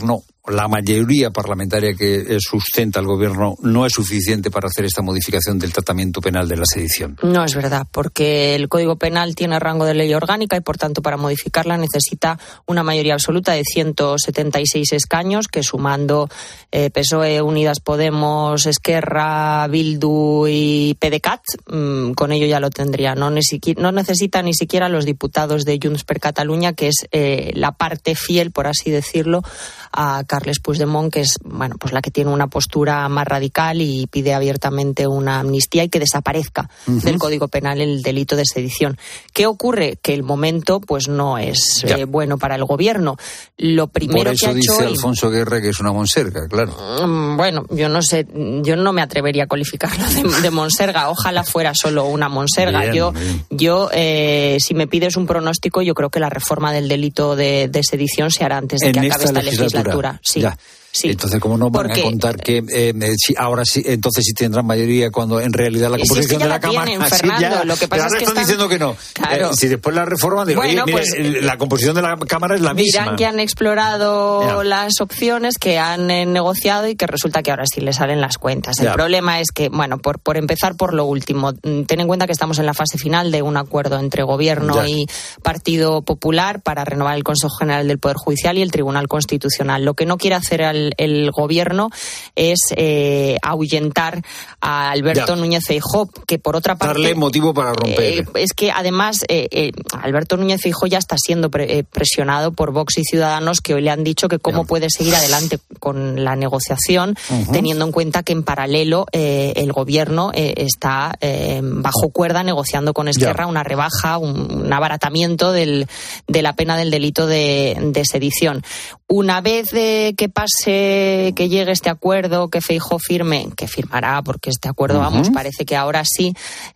[SPEAKER 1] la mayoría parlamentaria que sustenta al gobierno no es suficiente para hacer esta modificación del tratamiento penal de la sedición.
[SPEAKER 30] No es verdad, porque el Código Penal tiene rango de ley orgánica y, por tanto, para modificarla necesita una mayoría absoluta de ciento setenta y seis escaños, que sumando eh, P S O E, Unidas Podemos, Esquerra, Bildu y PDeCAT, mmm, con ello ya lo tendría. No, necesi- no necesita ni siquiera los diputados de Junts per Catalunya, que es eh, la parte fiel, por así decirlo, a Carles Puigdemont, que es bueno pues la que tiene una postura más radical y pide abiertamente una amnistía y que desaparezca uh-huh. del Código Penal el delito de sedición. ¿Qué ocurre? Que el momento pues no es eh, bueno para el gobierno. Lo primero
[SPEAKER 1] por eso
[SPEAKER 30] que ha
[SPEAKER 1] dice
[SPEAKER 30] hecho
[SPEAKER 1] Alfonso hoy... Guerra que es una monserga, claro.
[SPEAKER 30] Mm, bueno, yo no sé, yo no me atrevería a calificarlo de, de monserga. Ojalá fuera solo una monserga. Bien, yo, bien. yo eh, si me pides un pronóstico, yo creo que la reforma del delito de, de sedición se hará antes de
[SPEAKER 1] en
[SPEAKER 30] que acabe esta legislatura. legislatura. Sí.
[SPEAKER 1] Ya. Sí. Entonces, ¿cómo no van Porque, a contar que eh, si ahora sí, entonces sí tendrán mayoría cuando en realidad la composición
[SPEAKER 30] si es que
[SPEAKER 1] de la,
[SPEAKER 30] la
[SPEAKER 1] Cámara...
[SPEAKER 30] Tienen, Fernando,
[SPEAKER 1] ya,
[SPEAKER 30] lo que pasa es que
[SPEAKER 1] están, están diciendo que no.
[SPEAKER 30] Claro.
[SPEAKER 1] Eh, si después la reforma, digo,
[SPEAKER 30] bueno,
[SPEAKER 1] oye,
[SPEAKER 30] pues,
[SPEAKER 1] mire, la composición de la Cámara es la misma.
[SPEAKER 30] Dirán que han explorado
[SPEAKER 1] ya.
[SPEAKER 30] las opciones, que han eh, negociado y que resulta que ahora sí les salen las cuentas. El
[SPEAKER 1] ya.
[SPEAKER 30] problema es que, bueno, por, por empezar por lo último, ten en cuenta que estamos en la fase final de un acuerdo entre Gobierno
[SPEAKER 1] ya.
[SPEAKER 30] y Partido Popular para renovar el Consejo General del Poder Judicial y el Tribunal Constitucional. Lo que no quiere hacer el, el Gobierno es eh, ahuyentar a Alberto ya. Núñez Feijóo, que por otra parte...
[SPEAKER 1] Darle motivo para romper.
[SPEAKER 30] Eh, es que además eh, eh, Alberto Núñez Feijóo ya está siendo pre- eh, presionado por Vox y Ciudadanos, que hoy le han dicho que cómo ya. puede seguir adelante con la negociación, uh-huh. teniendo en cuenta que en paralelo eh, el Gobierno eh, está eh, bajo cuerda negociando con Esquerra ya. una rebaja, un, un abaratamiento del, de la pena del delito de, de sedición. Una vez de que pase, que llegue este acuerdo, que Feijóo firme, que firmará, porque este acuerdo, uh-huh. vamos, parece que ahora sí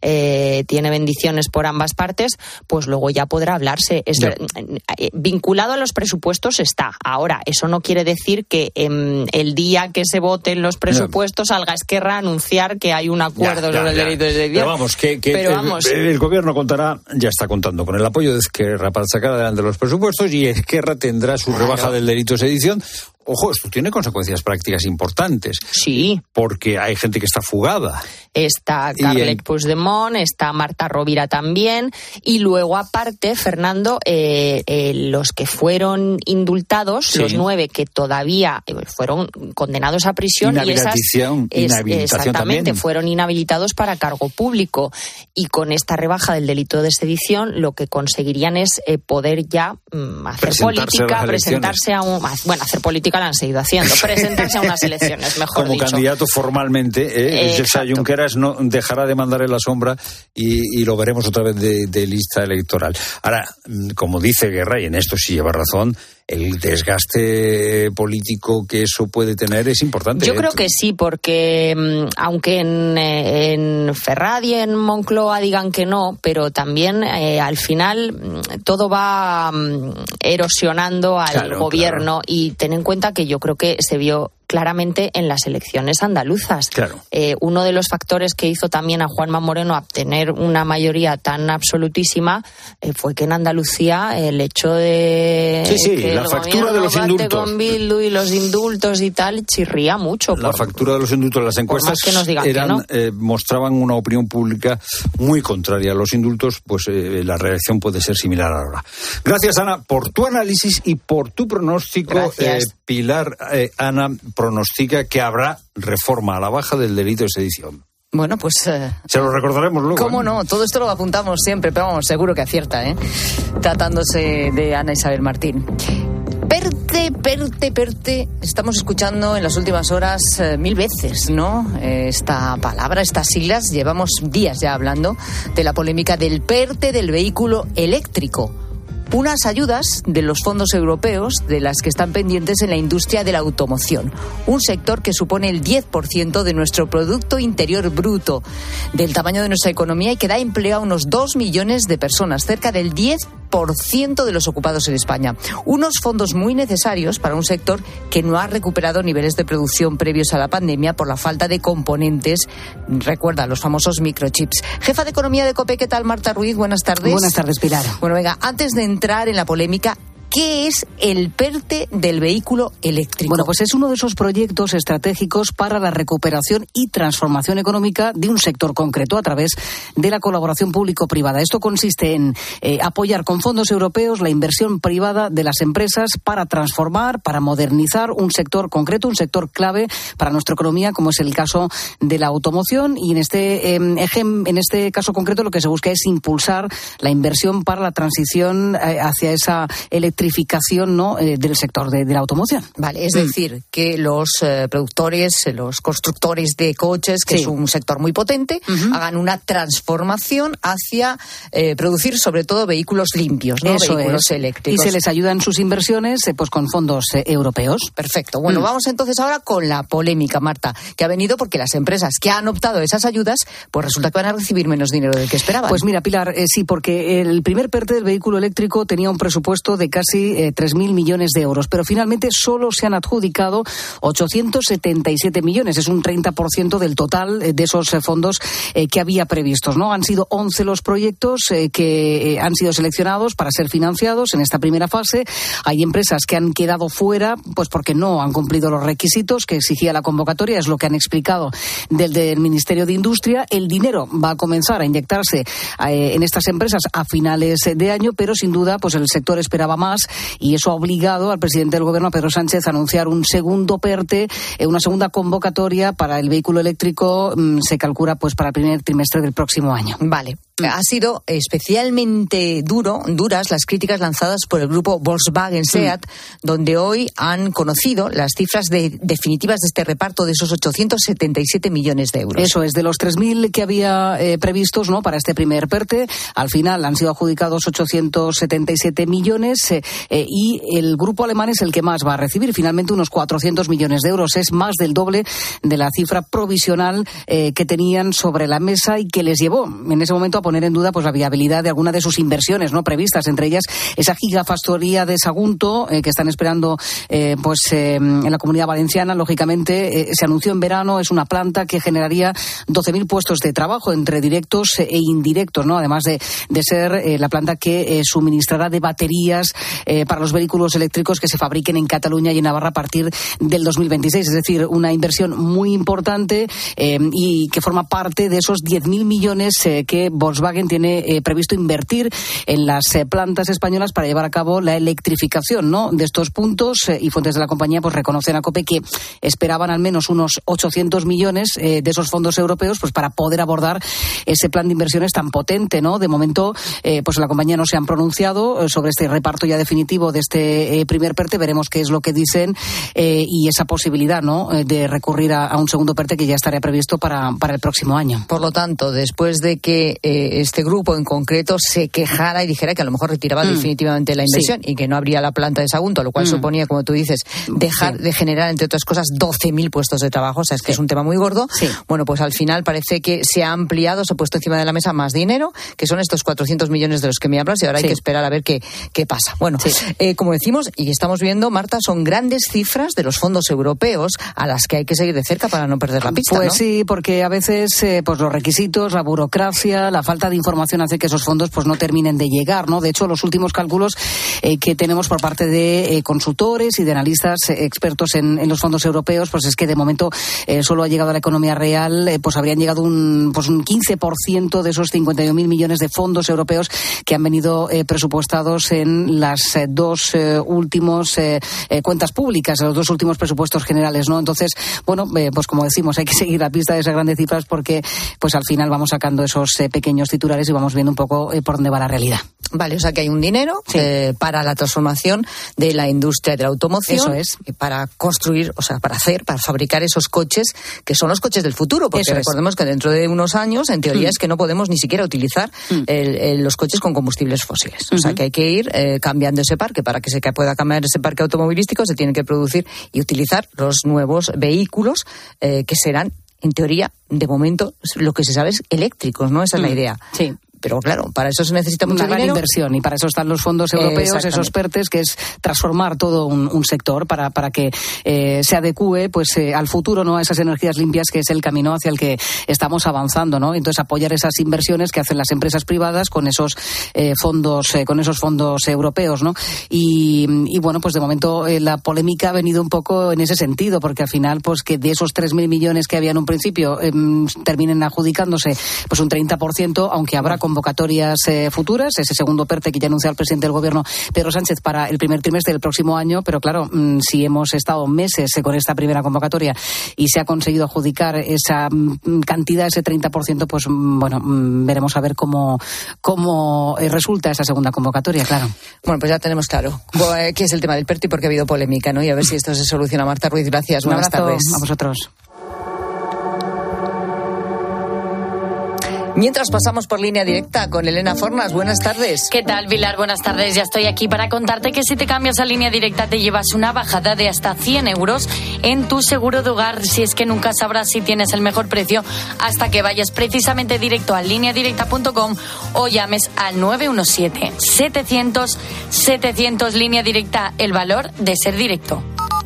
[SPEAKER 30] eh, tiene bendiciones por ambas partes, pues luego ya podrá hablarse. Es, yeah. eh, vinculado a los presupuestos está. Ahora, eso no quiere decir que eh, el día que se voten los presupuestos yeah. salga Esquerra a anunciar que hay un acuerdo
[SPEAKER 1] yeah,
[SPEAKER 30] sobre
[SPEAKER 1] yeah,
[SPEAKER 30] el delito de
[SPEAKER 1] yeah.
[SPEAKER 30] sedición.
[SPEAKER 1] Pero vamos, que, que
[SPEAKER 30] Pero
[SPEAKER 1] el,
[SPEAKER 30] vamos,
[SPEAKER 1] el, el Gobierno contará, ya está contando con el apoyo de Esquerra para sacar adelante los presupuestos y Esquerra tendrá su claro. rebaja del delito de sedición. Ojo, esto tiene consecuencias prácticas importantes.
[SPEAKER 30] Sí.
[SPEAKER 1] Porque hay gente que está fugada.
[SPEAKER 30] Está Carles Puigdemont, está Marta Rovira también. Y luego, aparte, Fernando, eh, eh, los que fueron indultados, sí. los nueve que todavía fueron condenados a prisión.
[SPEAKER 1] Y esas, inhabilitación
[SPEAKER 30] exactamente,
[SPEAKER 1] también.
[SPEAKER 30] Fueron inhabilitados para cargo público. Y con esta rebaja del delito de sedición, lo que conseguirían es eh, poder ya mm, hacer política,
[SPEAKER 1] a
[SPEAKER 30] presentarse a un... Bueno, hacer política la han seguido haciendo, presentarse a unas elecciones, mejor
[SPEAKER 1] Como
[SPEAKER 30] dicho.
[SPEAKER 1] Como candidato formalmente, ¿eh? Josep Junqueras no dejará de mandar en la sombra y, y lo veremos otra vez de, de lista electoral. Ahora, como dice Guerra, y en esto sí lleva razón, el desgaste político que eso puede tener es importante.
[SPEAKER 30] Yo
[SPEAKER 1] ¿eh?
[SPEAKER 30] creo que sí, porque aunque en, en Ferraz y en Moncloa digan que no, pero también eh, al final todo va erosionando al
[SPEAKER 1] claro,
[SPEAKER 30] gobierno
[SPEAKER 1] claro.
[SPEAKER 30] y ten en cuenta que yo creo que se vio claramente en las elecciones andaluzas.
[SPEAKER 1] Claro.
[SPEAKER 30] Eh, uno de los factores que hizo también a Juanma Moreno obtener una mayoría tan absolutísima eh, fue que en Andalucía el hecho de
[SPEAKER 1] sí, sí,
[SPEAKER 30] que
[SPEAKER 1] la
[SPEAKER 30] el
[SPEAKER 1] factura de los indultos
[SPEAKER 30] con Bildu y los indultos y tal chirría mucho.
[SPEAKER 1] La
[SPEAKER 30] por,
[SPEAKER 1] factura de los indultos, las encuestas
[SPEAKER 30] que nos digan
[SPEAKER 1] eran,
[SPEAKER 30] que no.
[SPEAKER 1] eh, mostraban una opinión pública muy contraria a los indultos, pues eh, la reacción puede ser similar ahora. Gracias, Ana, por tu análisis y por tu pronóstico. Eh, Pilar, eh, Ana pronostica que habrá reforma a la baja del delito de sedición.
[SPEAKER 4] Bueno, pues... Eh,
[SPEAKER 1] Se lo recordaremos luego.
[SPEAKER 4] ¿Cómo
[SPEAKER 1] ¿eh?
[SPEAKER 4] no? Todo esto lo apuntamos siempre, pero vamos, seguro que acierta, ¿eh? Tratándose de Ana Isabel Martín. Perte, perte, perte. Estamos escuchando en las últimas horas eh, mil veces, ¿no? Eh, esta palabra, estas siglas. Llevamos días ya hablando de la polémica del PERTE del vehículo eléctrico. Unas ayudas de los fondos europeos de las que están pendientes en la industria de la automoción. Un sector que supone el diez por ciento de nuestro Producto Interior Bruto, del tamaño de nuestra economía y que da empleo a unos dos millones de personas, cerca del diez por ciento de los ocupados en España. Unos fondos muy necesarios para un sector que no ha recuperado niveles de producción previos a la pandemia por la falta de componentes. Recuerda, los famosos microchips. Jefa de Economía de COPE, ¿qué tal, Marta Ruiz? Buenas tardes.
[SPEAKER 11] Buenas tardes, Pilar.
[SPEAKER 4] Bueno, venga, antes de entrar en la polémica, ¿Qué es el PERTE del vehículo eléctrico?
[SPEAKER 11] Bueno, pues es uno de esos proyectos estratégicos para la recuperación y transformación económica de un sector concreto a través de la colaboración público-privada. Esto consiste en eh, apoyar con fondos europeos la inversión privada de las empresas para transformar, para modernizar un sector concreto, un sector clave para nuestra economía, como es el caso de la automoción. Y en este, eh, ejem, en este caso concreto lo que se busca es impulsar la inversión para la transición eh, hacia esa electrificación, ¿no?, eh, del sector de, de la automoción.
[SPEAKER 4] Vale, es mm. decir, que los eh, productores, los constructores de coches, que sí. es un sector muy potente, uh-huh. hagan una transformación hacia eh, producir sobre todo vehículos limpios, ¿no?
[SPEAKER 11] Eso
[SPEAKER 4] vehículos
[SPEAKER 11] es.
[SPEAKER 4] eléctricos.
[SPEAKER 11] Y se les ayuda en sus inversiones eh, pues con fondos eh, europeos.
[SPEAKER 4] Perfecto. Bueno, mm. vamos entonces ahora con la polémica, Marta, que ha venido porque las empresas que han optado a esas ayudas, pues resulta que van a recibir menos dinero del que esperaban.
[SPEAKER 11] Pues mira, Pilar, eh, sí, porque el primer PERTE del vehículo eléctrico tenía un presupuesto de casi eh, tres mil millones de euros, pero finalmente solo se han adjudicado ochocientos setenta y siete millones. Es un treinta por ciento del total de esos eh, fondos eh, que había previstos, ¿no? Han sido once los proyectos eh, que eh, han sido seleccionados para ser financiados en esta primera fase. Hay empresas que han quedado fuera, pues porque no han cumplido los requisitos que exigía la convocatoria, es lo que han explicado del, del Ministerio de Industria. El dinero va a comenzar a inyectarse eh, en estas empresas a finales de año, pero sin duda pues el sector esperaba más y eso ha obligado al presidente del Gobierno, Pedro Sánchez, a anunciar un segundo PERTE, eh, una segunda convocatoria para el vehículo eléctrico, mmm, se calcula pues para el primer trimestre del próximo año.
[SPEAKER 4] Vale. Ha sido especialmente duro, duras las críticas lanzadas por el grupo Volkswagen-Seat, mm. donde hoy han conocido las cifras de, definitivas de este reparto de esos ochocientos setenta y siete millones de euros.
[SPEAKER 11] Eso es, de los tres mil que había eh, previstos, ¿no?, para este primer PERTE, al final han sido adjudicados ochocientos setenta y siete millones eh, eh, y el grupo alemán es el que más va a recibir, finalmente unos cuatrocientos millones de euros. Es más del doble de la cifra provisional eh, que tenían sobre la mesa y que les llevó en ese momento a poner en duda pues la viabilidad de alguna de sus inversiones no previstas, entre ellas esa gigafactoría de Sagunto eh, que están esperando eh, pues eh, en la Comunidad Valenciana. Lógicamente eh, se anunció en verano, es una planta que generaría doce mil puestos de trabajo entre directos e indirectos, no, además de, de ser eh, la planta que eh, suministrará de baterías eh, para los vehículos eléctricos que se fabriquen en Cataluña y en Navarra a partir del dos mil veintiséis, es decir, una inversión muy importante eh, y que forma parte de esos diez mil millones eh, que Volkswagen tiene eh, previsto invertir en las eh, plantas españolas para llevar a cabo la electrificación, ¿no?, de estos puntos eh, y fuentes de la compañía pues reconocen a COPE que esperaban al menos unos ochocientos millones eh, de esos fondos europeos pues para poder abordar ese plan de inversiones tan potente, ¿no? De momento eh, pues la compañía no se han pronunciado sobre este reparto ya definitivo de este eh, primer PERTE, veremos qué es lo que dicen eh, y esa posibilidad, ¿no?, de recurrir a, a un segundo PERTE que ya estaría previsto para, para el próximo año.
[SPEAKER 4] Por lo tanto, después de que eh, este grupo en concreto se quejara y dijera que a lo mejor retiraba mm. definitivamente la inversión sí. y que no habría la planta de Sagunto, lo cual mm. suponía, como tú dices, dejar sí. de generar, entre otras cosas, doce mil puestos de trabajo, o sea, es que sí. es un tema muy gordo. Sí. Bueno, pues al final parece que se ha ampliado, se ha puesto encima de la mesa más dinero, que son estos cuatrocientos millones de los que me hablas, y ahora sí. hay que esperar a ver qué, qué pasa. Bueno, sí. eh, como decimos, y estamos viendo, Marta, son grandes cifras de los fondos europeos a las que hay que seguir de cerca para no perder la pista,
[SPEAKER 11] Pues
[SPEAKER 4] ¿no?
[SPEAKER 11] sí, porque a veces eh, pues los requisitos, la burocracia, la falta de información hace que esos fondos pues no terminen de llegar, ¿no? De hecho, los últimos cálculos eh, que tenemos por parte de eh, consultores y de analistas eh, expertos en, en los fondos europeos, pues es que de momento eh, solo ha llegado a la economía real, eh, pues habrían llegado un, pues un quince por ciento de esos cincuenta y un mil millones de fondos europeos que han venido eh, presupuestados en las eh, dos eh, últimos eh, eh, cuentas públicas, los dos últimos presupuestos generales, ¿no? Entonces, bueno, eh, pues como decimos, hay que seguir la pista de esas grandes cifras porque pues al final vamos sacando esos eh, pequeños titulares y vamos viendo un poco eh, por dónde va la realidad.
[SPEAKER 4] Vale, o sea que hay un dinero sí. eh, para la transformación de la industria de la automoción.
[SPEAKER 11] Eso es.
[SPEAKER 4] Para construir, o sea, para hacer, para fabricar esos coches que son los coches del futuro, porque Eso recordemos es. que dentro de unos años, en teoría, mm. es que no podemos ni siquiera utilizar mm. el, el, los coches con combustibles fósiles. Mm-hmm. O sea que hay que ir eh, cambiando ese parque. Para que se pueda cambiar ese parque automovilístico se tiene que producir y utilizar los nuevos vehículos eh, que serán, en teoría, de momento, lo que se sabe es eléctricos, ¿no? Esa es mm. la idea.
[SPEAKER 11] Sí.
[SPEAKER 4] pero claro, para eso se necesita mucho
[SPEAKER 11] Una gran
[SPEAKER 4] dinero.
[SPEAKER 11] inversión, y para eso están los fondos europeos, esos PERTES, que es transformar todo un, un sector para, para que eh, se adecue pues eh, al futuro, ¿no?, a esas energías limpias, que es el camino hacia el que estamos avanzando, ¿no? Entonces, apoyar esas inversiones que hacen las empresas privadas con esos eh, fondos eh, con esos fondos europeos, ¿no? Y, y bueno, pues de momento eh, la polémica ha venido un poco en ese sentido, porque al final, pues que de esos tres mil millones que había en un principio eh, terminen adjudicándose pues un treinta por ciento, aunque habrá convocatorias eh, futuras, ese segundo PERTE que ya anunció el presidente del gobierno, Pedro Sánchez, para el primer trimestre del próximo año, pero claro, mmm, si hemos estado meses con esta primera convocatoria y se ha conseguido adjudicar esa mmm, cantidad, ese treinta por ciento, pues mmm, bueno, mmm, veremos a ver cómo, cómo eh, resulta esa segunda convocatoria, claro.
[SPEAKER 4] Bueno, pues ya tenemos claro qué es el tema del PERTE y por qué ha habido polémica, ¿no? Y a ver si esto se soluciona. Marta Ruiz, gracias. Buenas tardes.
[SPEAKER 11] A vosotros.
[SPEAKER 4] Mientras pasamos por línea directa con Elena Fornas, buenas tardes.
[SPEAKER 12] ¿Qué tal, Pilar? Buenas tardes. Ya estoy aquí para contarte que si te cambias a línea directa te llevas una bajada de hasta cien euros en tu seguro de hogar. Si es que nunca sabrás si tienes el mejor precio hasta que vayas precisamente directo a línea directa punto com o llames al nueve uno siete, setecientos, setecientos. Línea Directa, el valor de ser directo.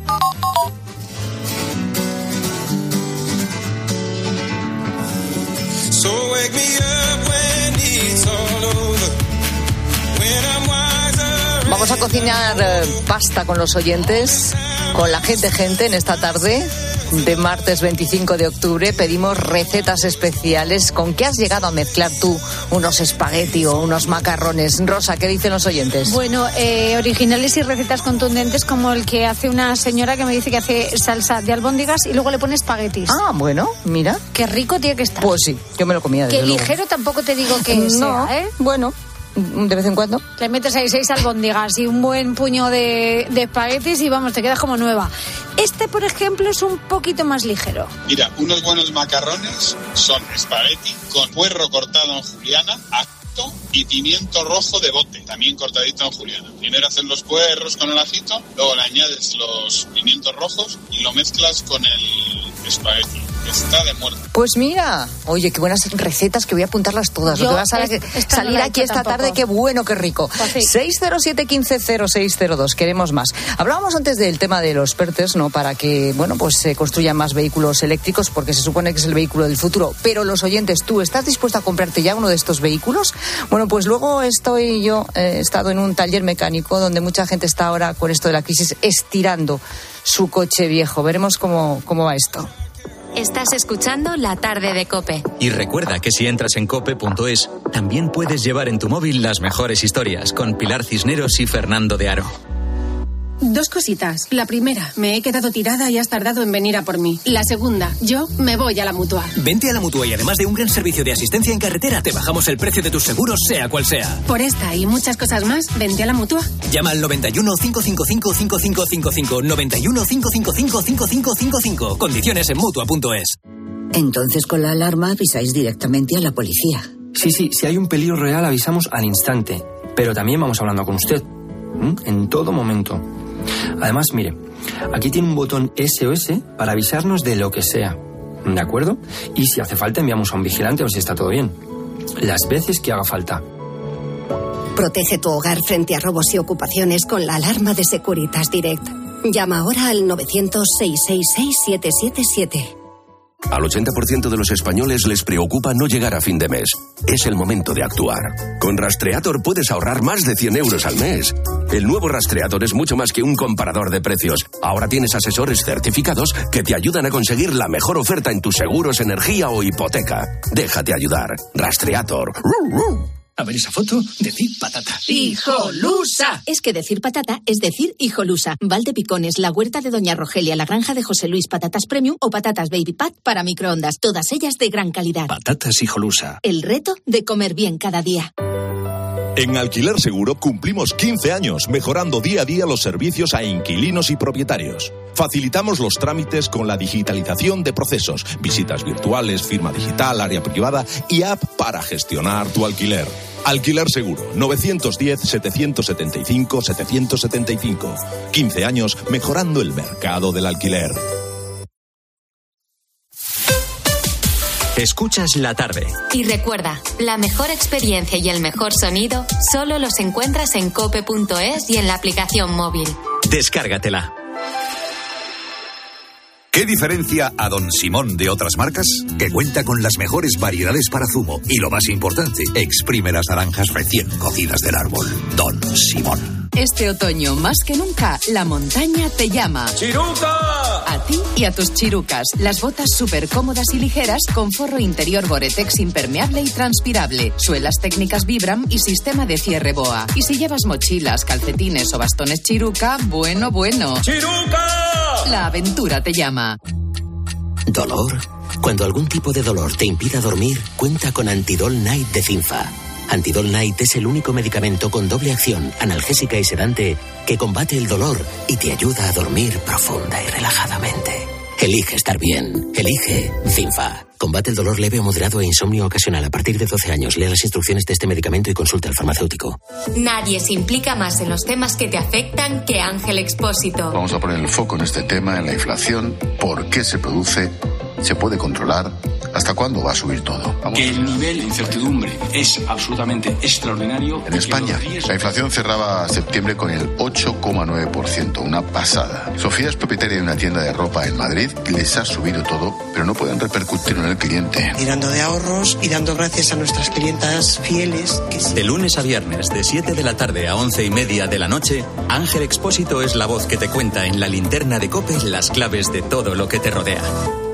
[SPEAKER 13] So wake me up when it's all over, when I'm wiser.
[SPEAKER 4] Vamos a cocinar eh, pasta con los oyentes, con la gente gente en esta tarde de martes veinticinco de octubre. Pedimos recetas especiales. ¿Con qué has llegado a mezclar tú unos espagueti o unos macarrones? Rosa, ¿qué dicen los oyentes?
[SPEAKER 14] Bueno, eh, originales y recetas contundentes, como el que hace una señora que me dice que hace salsa de albóndigas y luego le pone espaguetis.
[SPEAKER 4] Ah, bueno, mira.
[SPEAKER 14] Qué rico tiene que estar.
[SPEAKER 4] Pues sí, yo me lo comía desde
[SPEAKER 14] Que
[SPEAKER 4] luego.
[SPEAKER 14] ligero tampoco te digo que
[SPEAKER 4] no,
[SPEAKER 14] sea, ¿eh?
[SPEAKER 4] Bueno, de vez en cuando.
[SPEAKER 14] Le metes ahí seis albóndigas y un buen puño de, de espaguetis y vamos, te quedas como nueva. Este, por ejemplo, es un poquito más ligero.
[SPEAKER 15] Mira, unos buenos macarrones son espagueti con puerro cortado en juliana, ajito y pimiento rojo de bote, también cortadito en juliana. Primero haces los puerros con el ajito, luego le añades los pimientos rojos y lo mezclas con el espagueti. Está de muerte.
[SPEAKER 4] Pues mira, oye, qué buenas recetas, que voy a apuntarlas todas.
[SPEAKER 14] Yo,
[SPEAKER 4] Lo que vas a
[SPEAKER 14] es,
[SPEAKER 4] salir
[SPEAKER 14] no
[SPEAKER 4] aquí esta
[SPEAKER 14] tampoco.
[SPEAKER 4] tarde, qué bueno, qué rico.
[SPEAKER 14] Pues sí.
[SPEAKER 4] seis cero siete, uno cinco cero seis cero dos, queremos más. Hablábamos antes del tema de los PERTES, ¿no? Para que, bueno, pues se construyan más vehículos eléctricos, porque se supone que es el vehículo del futuro. Pero los oyentes, ¿tú estás dispuesto a comprarte ya uno de estos vehículos? Bueno, pues luego estoy yo, eh, he estado en un taller mecánico donde mucha gente está ahora con esto de la crisis estirando su coche viejo. Veremos cómo, cómo va esto.
[SPEAKER 3] Estás escuchando La Tarde de COPE.
[SPEAKER 2] Y recuerda que si entras en cope punto es, también puedes llevar en tu móvil las mejores historias con Pilar Cisneros y Fernando de Aro.
[SPEAKER 16] Dos cositas. La primera, me he quedado tirada y has tardado en venir a por mí. La segunda, yo me voy a la Mutua.
[SPEAKER 17] Vente a la Mutua y además de un gran servicio de asistencia en carretera, te bajamos el precio de tus seguros, sea cual sea.
[SPEAKER 16] Por esta y muchas cosas más, vente a la Mutua.
[SPEAKER 17] Llama al noventa y uno, cinco cinco cinco, cinco cinco cinco cinco, noventa y uno, cinco cinco cinco, cinco cinco cinco cinco. Condiciones en mutua punto es.
[SPEAKER 18] Entonces con la alarma avisáis directamente a la policía.
[SPEAKER 19] Sí, sí, si hay un peligro real avisamos al instante, pero también vamos hablando con usted, ¿m? En todo momento. Además, mire, aquí tiene un botón S O S para avisarnos de lo que sea, ¿de acuerdo? Y si hace falta enviamos a un vigilante a ver si está todo bien. Las veces que haga falta.
[SPEAKER 20] Protege tu hogar frente a robos y ocupaciones con la alarma de Securitas Direct. Llama ahora al novecientos, seiscientos sesenta y seis, siete siete siete.
[SPEAKER 21] Al ochenta por ciento de los españoles les preocupa no llegar a fin de mes. Es el momento de actuar. Con Rastreator puedes ahorrar más de cien euros al mes. El nuevo Rastreator es mucho más que un comparador de precios. Ahora tienes asesores certificados que te ayudan a conseguir la mejor oferta en tus seguros, energía o hipoteca. Déjate ayudar. Rastreator.
[SPEAKER 17] A ver esa foto, decir patata.
[SPEAKER 16] ¡Hijolusa!
[SPEAKER 31] Es que decir patata es decir hijolusa. Valdepicones, la huerta de Doña Rogelia, la granja de José Luis, patatas premium o patatas baby pat para microondas. Todas ellas de gran calidad.
[SPEAKER 17] Patatas hijolusa.
[SPEAKER 31] El reto de comer bien cada día.
[SPEAKER 32] En Alquiler Seguro cumplimos quince años mejorando día a día los servicios a inquilinos y propietarios. Facilitamos los trámites con la digitalización de procesos, visitas virtuales, firma digital, área privada y app para gestionar tu alquiler. Alquiler Seguro, novecientos diez, setecientos setenta y cinco, setecientos setenta y cinco. quince años mejorando el mercado del alquiler.
[SPEAKER 2] Escuchas la tarde.
[SPEAKER 3] Y recuerda, la mejor experiencia y el mejor sonido solo los encuentras en cope punto es y en la aplicación móvil.
[SPEAKER 2] Descárgatela.
[SPEAKER 5] ¿Qué diferencia a Don Simón de otras marcas? Que cuenta con las mejores variedades para zumo. Y lo más importante, exprime las naranjas recién cocidas del árbol. Don Simón.
[SPEAKER 6] Este otoño, más que nunca, la montaña te llama. ¡Chiruca! A ti y a tus chirucas. Las botas súper cómodas y ligeras con forro interior Gore-Tex impermeable y transpirable. Suelas técnicas Vibram y sistema de cierre BOA. Y si llevas mochilas, calcetines o bastones Chiruca, bueno, bueno. ¡Chiruca! La aventura te llama.
[SPEAKER 7] ¿Dolor? Cuando algún tipo de dolor te impida dormir, cuenta con Antidol Night de Cinfa. Antidol Night es el único medicamento con doble acción, analgésica y sedante, que combate el dolor y te ayuda a dormir profunda y relajadamente. Elige estar bien. Elige Cinfa. Combate el dolor leve o moderado e insomnio ocasional a partir de doce años. Lea las instrucciones de este medicamento y consulta al farmacéutico.
[SPEAKER 3] Nadie se implica más en los temas que te afectan que Ángel Expósito.
[SPEAKER 8] Vamos a poner el foco en este tema, en la inflación, por qué se produce, se puede controlar, hasta cuándo va a subir todo. Vamos
[SPEAKER 22] que el nivel de incertidumbre es absolutamente extraordinario.
[SPEAKER 8] En España, la inflación cerraba septiembre con el ocho coma nueve por ciento, una pasada. Sofía es propietaria de una tienda de ropa en Madrid, les ha subido todo, pero no pueden repercutir en el cliente.
[SPEAKER 23] Tirando de ahorros y dando gracias a nuestras clientas fieles. Que sí.
[SPEAKER 2] De lunes a viernes, de siete de la tarde a once y media de la noche, Ángel Expósito es la voz que te cuenta en la linterna de COPE las claves de todo lo que te rodea.